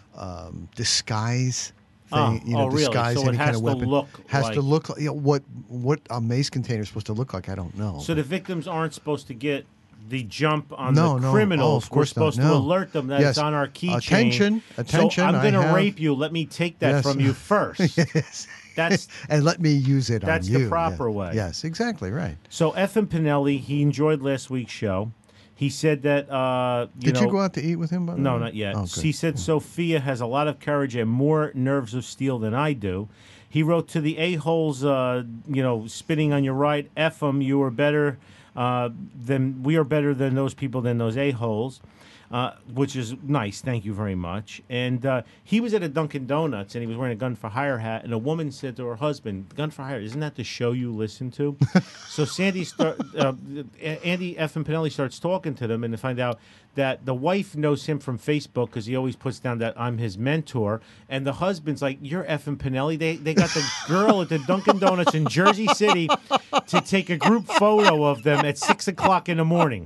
disguise. Disguise really? So any kind of weapon. Has to look like what a mace container is supposed to look like. I don't know. So the victims aren't supposed to get the jump on the criminals. Of course We're supposed to alert them that it's on our keychain. Attention! So I'm going to rape you. Let me take that from you first. Yes. That's and let me use it on you. That's the proper way. Yes, exactly right. So F.M. Pinelli, he enjoyed last week's show. He said that Did you go out to eat with him? No, not yet. Oh, he said Sophia has a lot of courage and more nerves of steel than I do. He wrote to the a-holes, spitting on your right, F them, you are better we are better than those people, than those a-holes, which is nice. Thank you very much. And he was at a Dunkin' Donuts, and he was wearing a Gun for Hire hat, and a woman said to her husband, Gun for Hire, isn't that the show you listen to? So Andy F. and Pinelli starts talking to them, and to find out that the wife knows him from Facebook because he always puts down that I'm his mentor, and the husband's like, you're F. and Pinelli? They got the girl at the Dunkin' Donuts in Jersey City to take a group photo of them at 6 o'clock in the morning.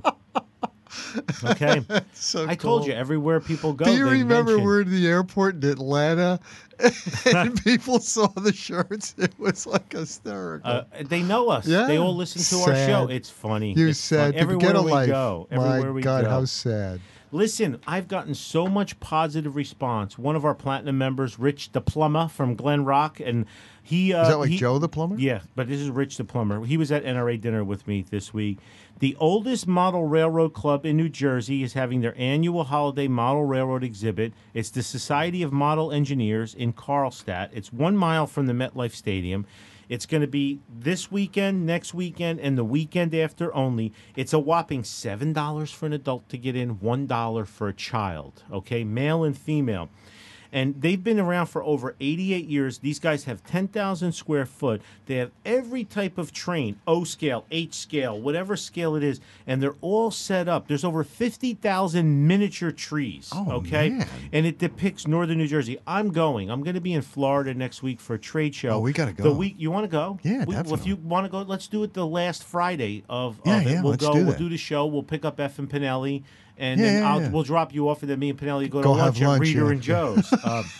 Okay, so I told you, everywhere people go. Do you remember we're in the airport in Atlanta and people saw the shirts? It was like hysterical. They know us. Yeah. They all listen to our show. It's funny. You're it's sad. Fun. Everywhere get a we life. go. Everywhere we God, go. how sad. Listen, I've gotten so much positive response. One of our platinum members, Rich the Plumber from Glen Rock, and he is that like Joe the Plumber? Yeah, but this is Rich the Plumber. He was at NRA dinner with me this week. The oldest model railroad club in New Jersey is having their annual holiday model railroad exhibit. It's the Society of Model Engineers in Carlstadt. It's 1 mile from the MetLife Stadium. It's going to be this weekend, next weekend, and the weekend after only. It's a whopping $7 for an adult to get in, $1 for a child, okay, male and female. And they've been around for over 88 years. These guys have 10,000 square foot. They have every type of train, O scale, H scale, whatever scale it is, and they're all set up. There's over 50,000 miniature trees, okay? Man. And it depicts northern New Jersey. I'm going to be in Florida next week for a trade show. Oh, we got to go. You want to go? Yeah, Well, definitely. if you want to go, let's do it the last Friday of Yeah, it. yeah, We'll let's go. do We'll that. do the show. We'll pick up F and Pinelli. And Yeah, then yeah, yeah. we'll drop you off, and then me and Pinelli go to Go have lunch at lunch, Reader yeah. and Joe's.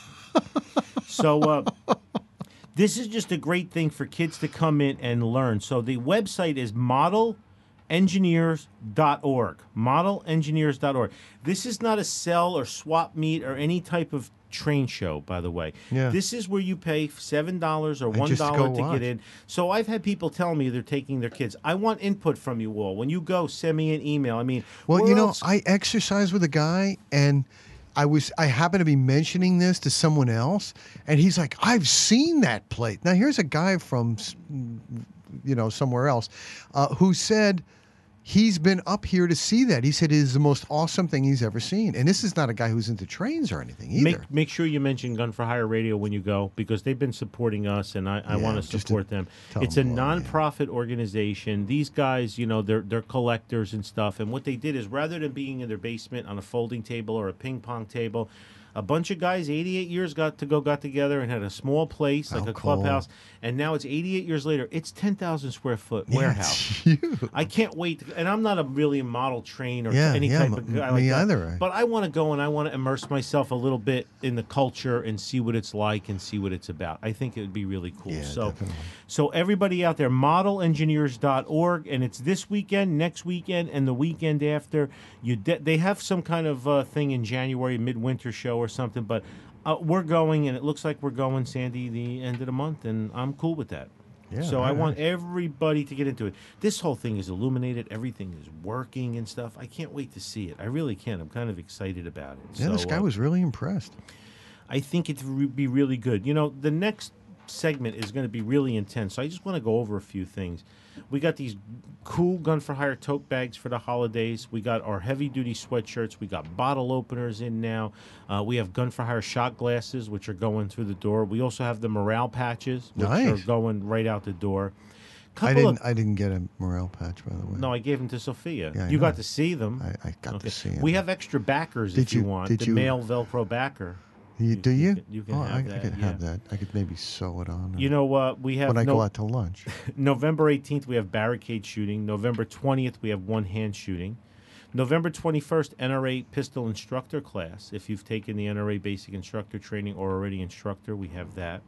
So this is just a great thing for kids to come in and learn. So the website is modelengineers.org. Modelengineers.org. This is not a sell or swap meet or any type of train show, by the way. Yeah. This is where you pay $7 or just go $1 to watch. get in. So I've had people tell me they're taking their kids. I want input from you all. When you go, send me an email. I mean, Well, where else- I exercise with a guy, and I happen to be mentioning this to someone else, and he's like, I've seen that plate. Now, here's a guy from, somewhere else, who said he's been up here to see that. He said it is the most awesome thing he's ever seen. And this is not a guy who's into trains or anything either. Make sure you mention Gun for Hire Radio when you go, because they've been supporting us, and I want to just support them. tell It's a them more, nonprofit organization. These guys, they're collectors and stuff. And what they did is, rather than being in their basement on a folding table or a ping pong table, A bunch of guys, 88 years got together and had a small place, like How a cool. clubhouse. And now it's 88 years later. It's 10,000 square foot Yeah, warehouse. it's huge. I can't wait. And I'm not really a model train or Yeah, any yeah, type of guy me like that. either. But I want to go and I want to immerse myself a little bit in the culture and see what it's like and see what it's about. I think it would be really cool. Yeah, so, definitely. so everybody out there, modelengineers.org, and it's this weekend, next weekend, and the weekend after. They have some kind of thing in January, midwinter show or something, but we're going, and it looks like we're going, Sandy, the end of the month, and I'm cool with that. Yeah, So I all want right. everybody to get into it. This whole thing is illuminated. Everything is working and stuff. I can't wait to see it. I really can. I'm kind of excited about it. Yeah, this guy was really impressed. I think it would be really good. You know, the next segment is going to be really intense. So I just want to go over a few things. We got these cool Gun for Hire tote bags for the holidays. We got our heavy-duty sweatshirts. We got bottle openers in now. We have Gun for Hire shot glasses, which are going through the door. We also have the morale patches, which Nice. are going right out the door. I didn't get a morale patch, by the way. No, I gave them to Sophia. Yeah, I you know. got to see them. I got to see him. We have extra backers Did if you you- want. did The you- male Velcro backer. Do you? You can Oh, have I that, could yeah. have that. I could maybe sew it on. You know what? We have when I go out to lunch. November 18th, we have barricade shooting. November 20th, we have one-hand shooting. November 21st, NRA pistol instructor class. If you've taken the NRA basic instructor training or already instructor, we have that.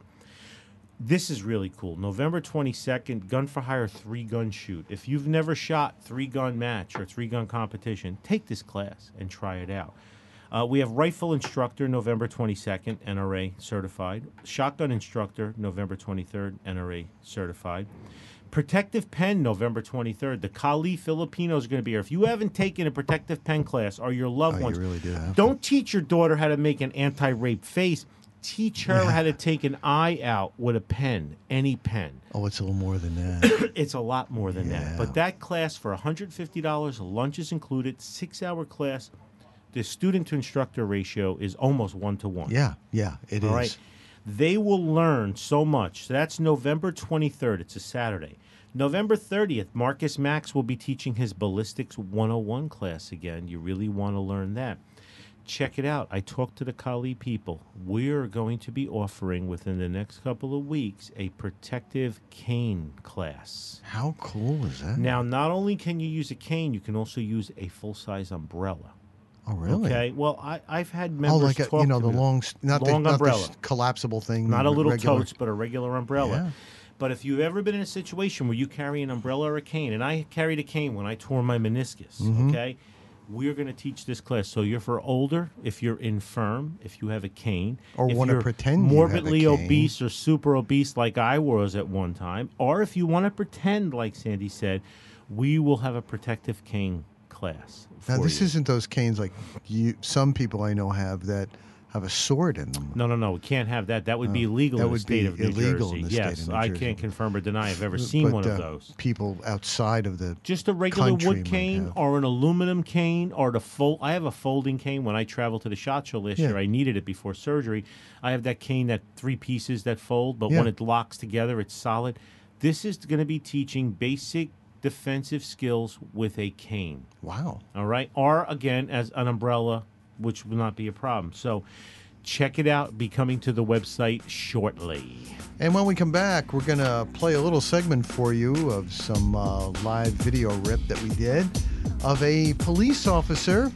This is really cool. November 22nd, Gun for Hire 3-gun shoot. If you've never shot 3-gun match or 3-gun competition, take this class and try it out. We have rifle instructor November 22nd, NRA certified. Shotgun instructor November 23rd, NRA certified. Protective pen November 23rd. The Kali Filipinos are going to be here. If you haven't taken a protective pen class or your loved Oh, ones, you really do have don't teach your daughter how to make an anti-rape face. Teach her how to take an eye out with a pen, any pen. Oh, it's a little more than that. It's a lot more than Yeah. that. But that class for $150, lunch is included, 6-hour class. The student to instructor ratio is almost 1-to-1. yeah, it is. All right. They will learn so much. So that's November 23rd. It's a Saturday. November 30th, Marcus Max will be teaching his Ballistics 101 class again. You really want to learn that. Check it out. I talked to the Kali people. We're going to be offering within the next couple of weeks a protective cane class. How cool is that? Now, not only can you use a cane, you can also use a full-size umbrella. Oh, really? Okay. Well, I've had Oh, members like talk the to me. long, not Long the umbrella. collapsible thing. Not a little regular. totes, but a regular umbrella. Yeah. But if you've ever been in a situation where you carry an umbrella or a cane, and I carried a cane when I tore my meniscus, Mm-hmm. okay, we're going to teach this class. So you're for older, if you're infirm, if you have a cane, Or if wanna you're pretend you have a morbidly cane. obese or super obese like I was at one time, or if you want to pretend, like Sandy said, we will have a protective cane class. Now, for this you. isn't those canes like some people I know have that have a sword in them. No, we can't have that. That would be illegal that in the would state be of New illegal Jersey. in the state Yes, of New I Jersey. can't confirm or deny I've ever seen But, one of those. People outside of the Just a regular country wood might cane have. or an aluminum cane or the I have a folding cane. When I traveled to the SHOT Show last Yeah. year, I needed it before surgery. I have that cane that 3 pieces that fold, but Yeah. when it locks together, it's solid. This is going to be teaching basic defensive skills with a cane. Wow. All right. Or again, as an umbrella, which will not be a problem. So check it out. Be coming to the website shortly. And when we come back, we're going to play a little segment for you of some live video rip that we did of a police officer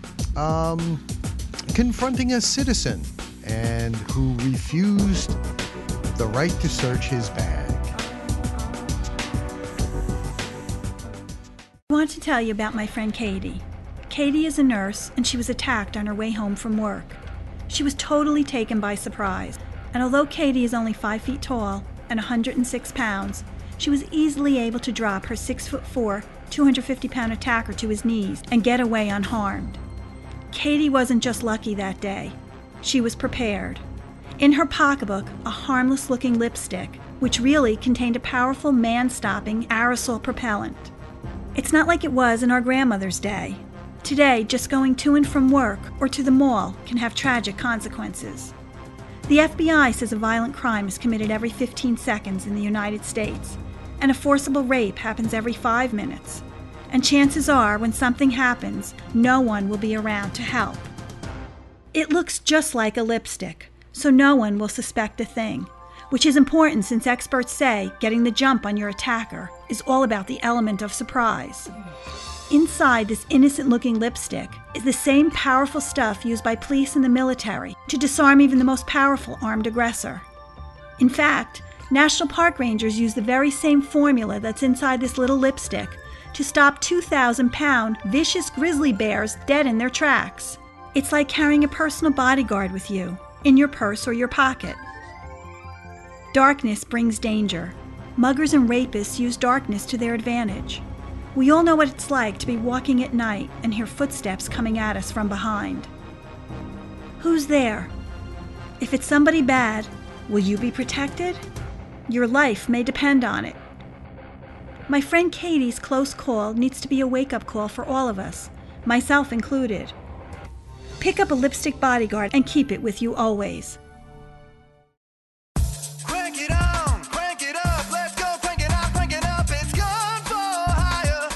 confronting a citizen and who refused the right to search his bag. I want to tell you about my friend Katie. Katie is a nurse, and she was attacked on her way home from work. She was totally taken by surprise, and although Katie is only 5 feet tall and 106 pounds, she was easily able to drop her 6'4", 250-pound attacker to his knees and get away unharmed. Katie wasn't just lucky that day. She was prepared. In her pocketbook, a harmless-looking lipstick, which really contained a powerful man-stopping aerosol propellant. It's not like it was in our grandmother's day. Today, just going to and from work or to the mall can have tragic consequences. The FBI says a violent crime is committed every 15 seconds in the United States, and a forcible rape happens every 5 minutes. And chances are, when something happens, no one will be around to help. It looks just like a lipstick, so no one will suspect a thing, which is important since experts say getting the jump on your attacker is all about the element of surprise. Inside this innocent-looking lipstick is the same powerful stuff used by police and the military to disarm even the most powerful armed aggressor. In fact, National Park Rangers use the very same formula that's inside this little lipstick to stop 2,000-pound vicious grizzly bears dead in their tracks. It's like carrying a personal bodyguard with you, in your purse or your pocket. Darkness brings danger. Muggers and rapists use darkness to their advantage. We all know what it's like to be walking at night and hear footsteps coming at us from behind. Who's there? If it's somebody bad, will you be protected? Your life may depend on it. My friend Katie's close call needs to be a wake-up call for all of us, myself included. Pick up a lipstick bodyguard and keep it with you always. Crank it on, crank it up, let's go crank it up, it's Gun for Hire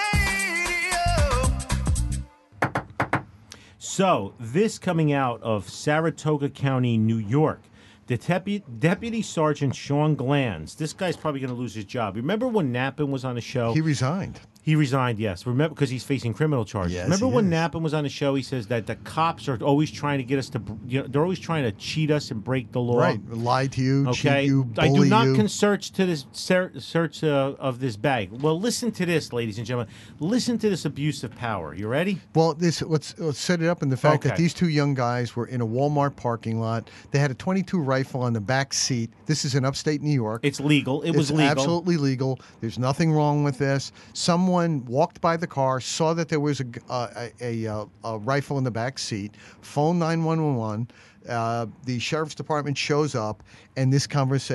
Radio. So, this coming out of Saratoga County, New York. The Deputy Sergeant Sean Glanz. This guy's probably going to lose his job. Remember when Knappen was on the show? He resigned. He resigned, yes. Remember, because he's facing criminal charges. Yes, Remember he when is. Knappen was on the show? He says that the cops are always trying to get us to, they're always trying to cheat us and break the law. Right. Lie to you, Okay, cheat you, I do bully not you. search to this search of this bag. Well, listen to this, ladies and gentlemen. Listen to this abuse of power. You ready? Well, let's set it up in the fact that Okay. these two young guys were in a Walmart parking lot. They had a .22 rifle on the back seat. This is in upstate New York. It's legal. It was It's legal. absolutely legal. There's nothing wrong with this. Someone walked by the car, saw that there was a rifle in the back seat, phoned 911. The sheriff's department shows up, and this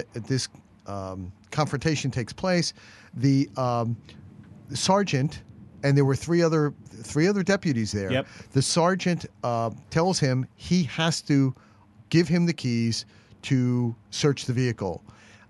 confrontation takes place. The sergeant, and there were three other deputies there. Yep. The sergeant tells him he has to give him the keys to search the vehicle.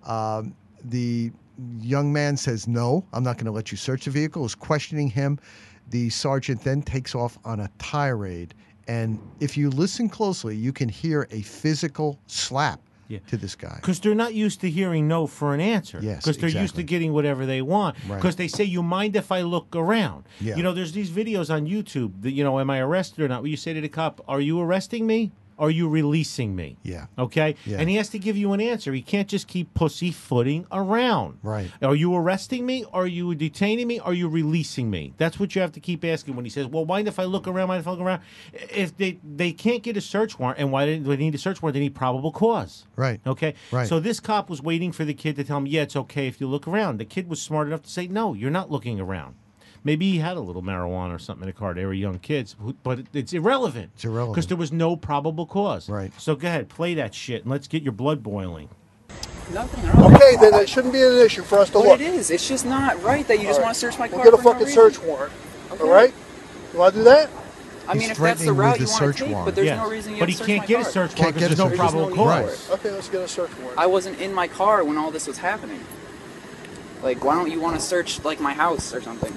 The young man says, no, I'm not going to let you search the vehicle, is questioning him. The sergeant then takes off on a tirade. And if you listen closely, you can hear a physical slap to this guy. Because they're not used to hearing no for an answer. Yes, Because they're used exactly. to getting whatever they want. Right. Because they say, you mind if I look around? Yeah. You know, there's these videos on YouTube that, am I arrested or not? Where you say to the cop, are you arresting me? Are you releasing me? Yeah. Okay? Yeah. And he has to give you an answer. He can't just keep pussyfooting around. Right. Are you arresting me? Are you detaining me? Are you releasing me? That's what you have to keep asking when he says, well, mind if I look around? Mind if I look around? If they can't get a search warrant, and why do they need a search warrant? They need probable cause. Right. Okay? Right. So this cop was waiting for the kid to tell him, yeah, it's okay if you look around. The kid was smart enough to say, no, you're not looking around. Maybe he had a little marijuana or something in the car. They were young kids, but it's irrelevant. It's irrelevant. Because there was no probable cause. Right. So go ahead, play that shit, and let's get your blood boiling. Nothing at all. Okay, then it shouldn't be an issue for us to But look. it is. It's just not right that you just All right. want to search my car. We'll get a for no fucking reason. search warrant. Okay. All right? You want to do that? I He's mean, if that's the threatening route with you the want to search take, warrant. but there's Yes. no reason you But have he to search can't my get car. a search Can't warrant get because a there's no search probable warrant. cause. Okay, let's get a search warrant. I wasn't in my car when all this was happening. Like, why don't you want to search, like, my house or something?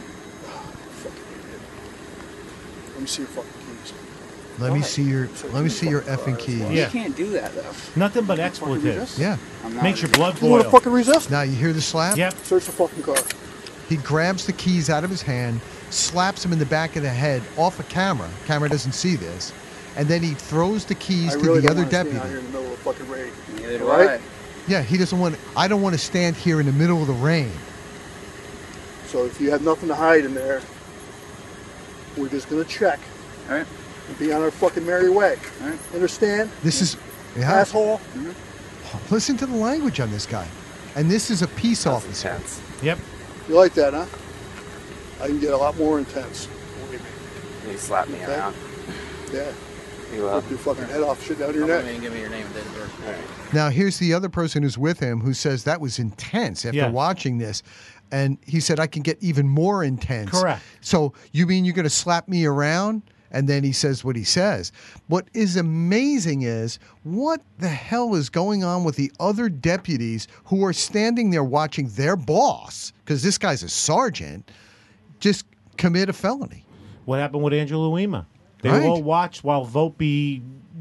Let me see your fucking keys. Let me see your effing keys. Yeah. You can't do that, though. Nothing but expletives. Yeah. I'm not Makes your blood You want boil. to fucking resist? Now you hear the slap? Yep. Search the fucking car. He grabs the keys out of his hand, slaps him in the back of the head off a camera. Camera doesn't see this. And then he throws the keys I to really the don't other want to stand deputy. out here in the middle of a fucking raid. Neither do All right? I. Yeah, he doesn't want. I don't want to stand here in the middle of the rain. So if you have nothing to hide in there, we're just gonna check All right. and be on our fucking merry way. All right. Understand? This is, yeah. Asshole. Listen to the language on this guy. And this is a peace officer. Intense. Yep. You like that, huh? I can get a lot more intense. Believe me. You slap me Okay. around. Yeah. You Rip your fucking head off, shit down your neck. give me your name and date of birth. All right. Now, here's the other person who's with him who says that was intense after Yeah. watching this. And he said, I can get even more intense. Correct. So you mean you're going to slap me around? And then he says what he says. What is amazing is what the hell is going on with the other deputies who are standing there watching their boss, because this guy's a sergeant, just commit a felony. What happened with Angela Uema? They Right. all watched while Volpe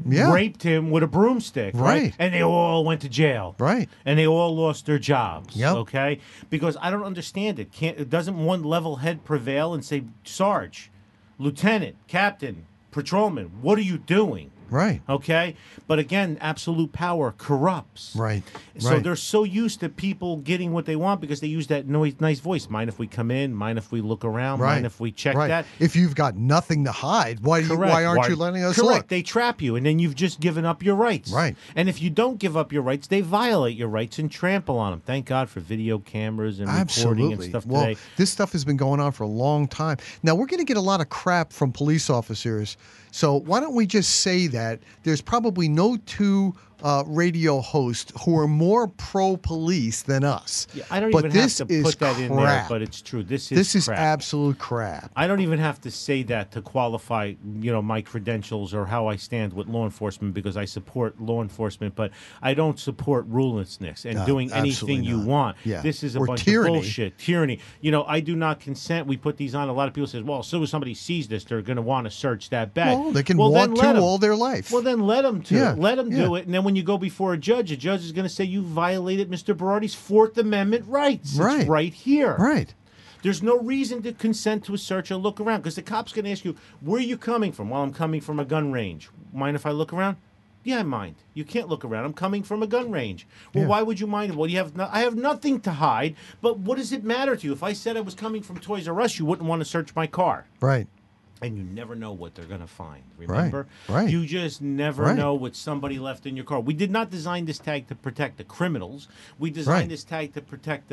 raped him with a broomstick, Right. And they all went to jail, Right. and they all lost their jobs, Yep. okay? Because I don't understand it. Doesn't one level head prevail and say, Sarge, Lieutenant, Captain, Patrolman, what are you doing? Right. Okay? But again, absolute power corrupts. Right. So Right. they're so used to people getting what they want because they use that nice voice. Mind if we come in? Mind if we look around? Right. Mind if we check Right. that? If you've got nothing to hide, why aren't you letting us Correct. look? They trap you, and then you've just given up your rights. Right. And if you don't give up your rights, they violate your rights and trample on them. Thank God for video cameras and recording and Absolutely. stuff Well, today. this stuff has been going on for a long time. Now, we're going to get a lot of crap from police officers. So why don't we just say that there's probably no two radio hosts who are more pro-police than us. Yeah, I don't but even this have to is put that in there, crap. but it's true. This is crap. absolute crap. I don't even have to say that to qualify, my credentials or how I stand with law enforcement because I support law enforcement, but I don't support rulelessness and doing anything absolutely you not. want. Yeah. This is a Or bunch tyranny. of bullshit. Tyranny. I do not consent. We put these on. A lot of people say, well, as soon as somebody sees this, they're going to want to search that bag. Well, they can then want let to 'em. all their life. Well, then let them to. Yeah, Let them yeah. do it. And then when you go before a judge is going to say you violated Mr. Berardi's Fourth Amendment rights. Right. It's right here. Right. There's no reason to consent to a search or look around because the cop's going to ask you, where are you coming from? Well, I'm coming from a gun range. Mind if I look around? Yeah, I mind. You can't look around. I'm coming from a gun range. Well, Yeah. why would you mind? Well, I have nothing to hide, but what does it matter to you? If I said I was coming from Toys R Us, you wouldn't want to search my car. Right. And you never know what they're going to find. Remember? Right. You just never Right. know what somebody left in your car. We did not design this tag to protect the criminals. We designed Right. this tag to protect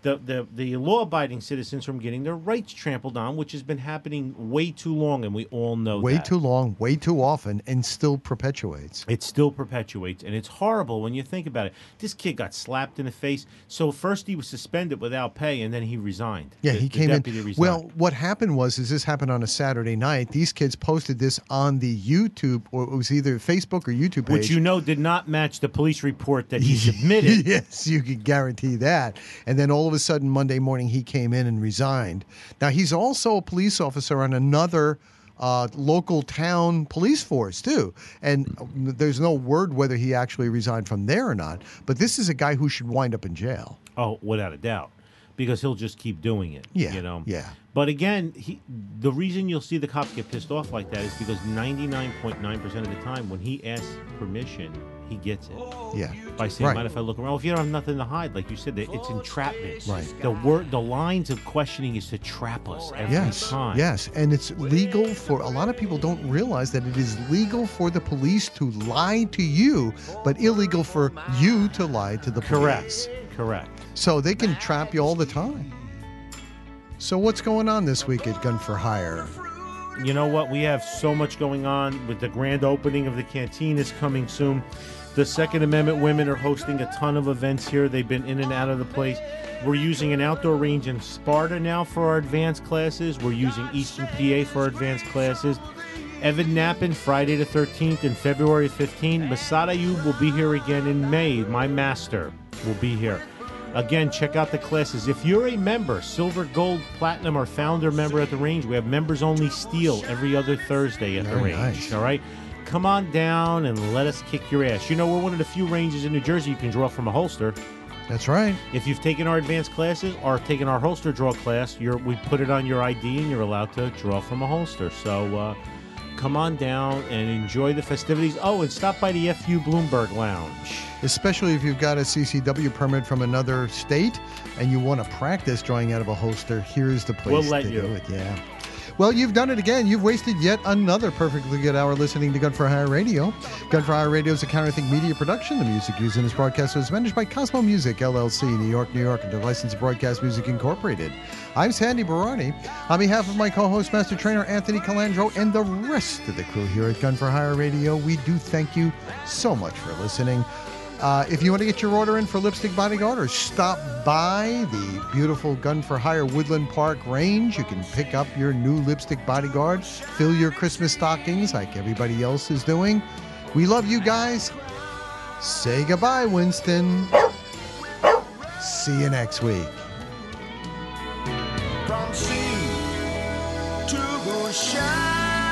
the law-abiding citizens from getting their rights trampled on, which has been happening way too long, and we all know Way that. too long, way too often, and still perpetuates. It still perpetuates, and it's horrible when you think about it. This kid got slapped in the face. So first he was suspended without pay, and then he resigned. Yeah, The- he the came in. deputy resigned. Well, what happened was this happened on a Saturday night. These kids posted this on the YouTube, or it was either Facebook or YouTube page. which did not match the police report that he submitted. Yes, you can guarantee that. And then all of a sudden, Monday morning, he came in and resigned. Now, he's also a police officer on another local town police force, too. And there's no word whether he actually resigned from there or not. But this is a guy who should wind up in jail. Oh, without a doubt, because he'll just keep doing it. Yeah, yeah. But again, the reason you'll see the cops get pissed off like that is because 99.9% of the time, when he asks permission, he gets it. Yeah. By saying, Right. mind if I look around? Well, if you don't have nothing to hide, like you said, it's entrapment. Right. The lines of questioning is to trap us every Yes, time. yes, and it's legal for a lot of people don't realize that it is legal for the police to lie to you, but illegal for you to lie to the police. Correct. So they can trap you all the time. So what's going on this week at Gun for Hire? You know what? We have so much going on with the grand opening of the canteen is coming soon. The Second Amendment women are hosting a ton of events here. They've been in and out of the place. We're using an outdoor range in Sparta now for our advanced classes. We're using Eastern PA for our advanced classes. Evan Knappen, Friday the 13th and February 15th. Masad Ayub will be here again in May. My master will be here. Again, check out the classes. If you're a member, silver, gold, platinum, or founder member at the range, we have members-only steel every other Thursday at the Very range. nice. All right? Come on down and let us kick your ass. You know, we're one of the few ranges in New Jersey you can draw from a holster. That's right. If you've taken our advanced classes or taken our holster draw class, we put it on your ID and you're allowed to draw from a holster. So come on down and enjoy the festivities. Oh, and stop by the FU Bloomberg Lounge. Especially if you've got a CCW permit from another state and you want to practice drawing out of a holster, here's the place We'll let to you. do it. Yeah. Well, you've done it again. You've wasted yet another perfectly good hour listening to Gun for Hire Radio. Gun for Hire Radio is a Counterthink media production. The music used in this broadcast was managed by Cosmo Music, LLC, New York, New York, under license of Broadcast Music Incorporated. I'm Sandy Barani. On behalf of my co-host, Master Trainer Anthony Calandro, and the rest of the crew here at Gun for Hire Radio, we do thank you so much for listening. If you want to get your order in for Lipstick Bodyguard or stop by the beautiful Gun for Hire Woodland Park range, you can pick up your new Lipstick Bodyguard, fill your Christmas stockings like everybody else is doing. We love you guys. Say goodbye, Winston. See you next week. From sea to shine.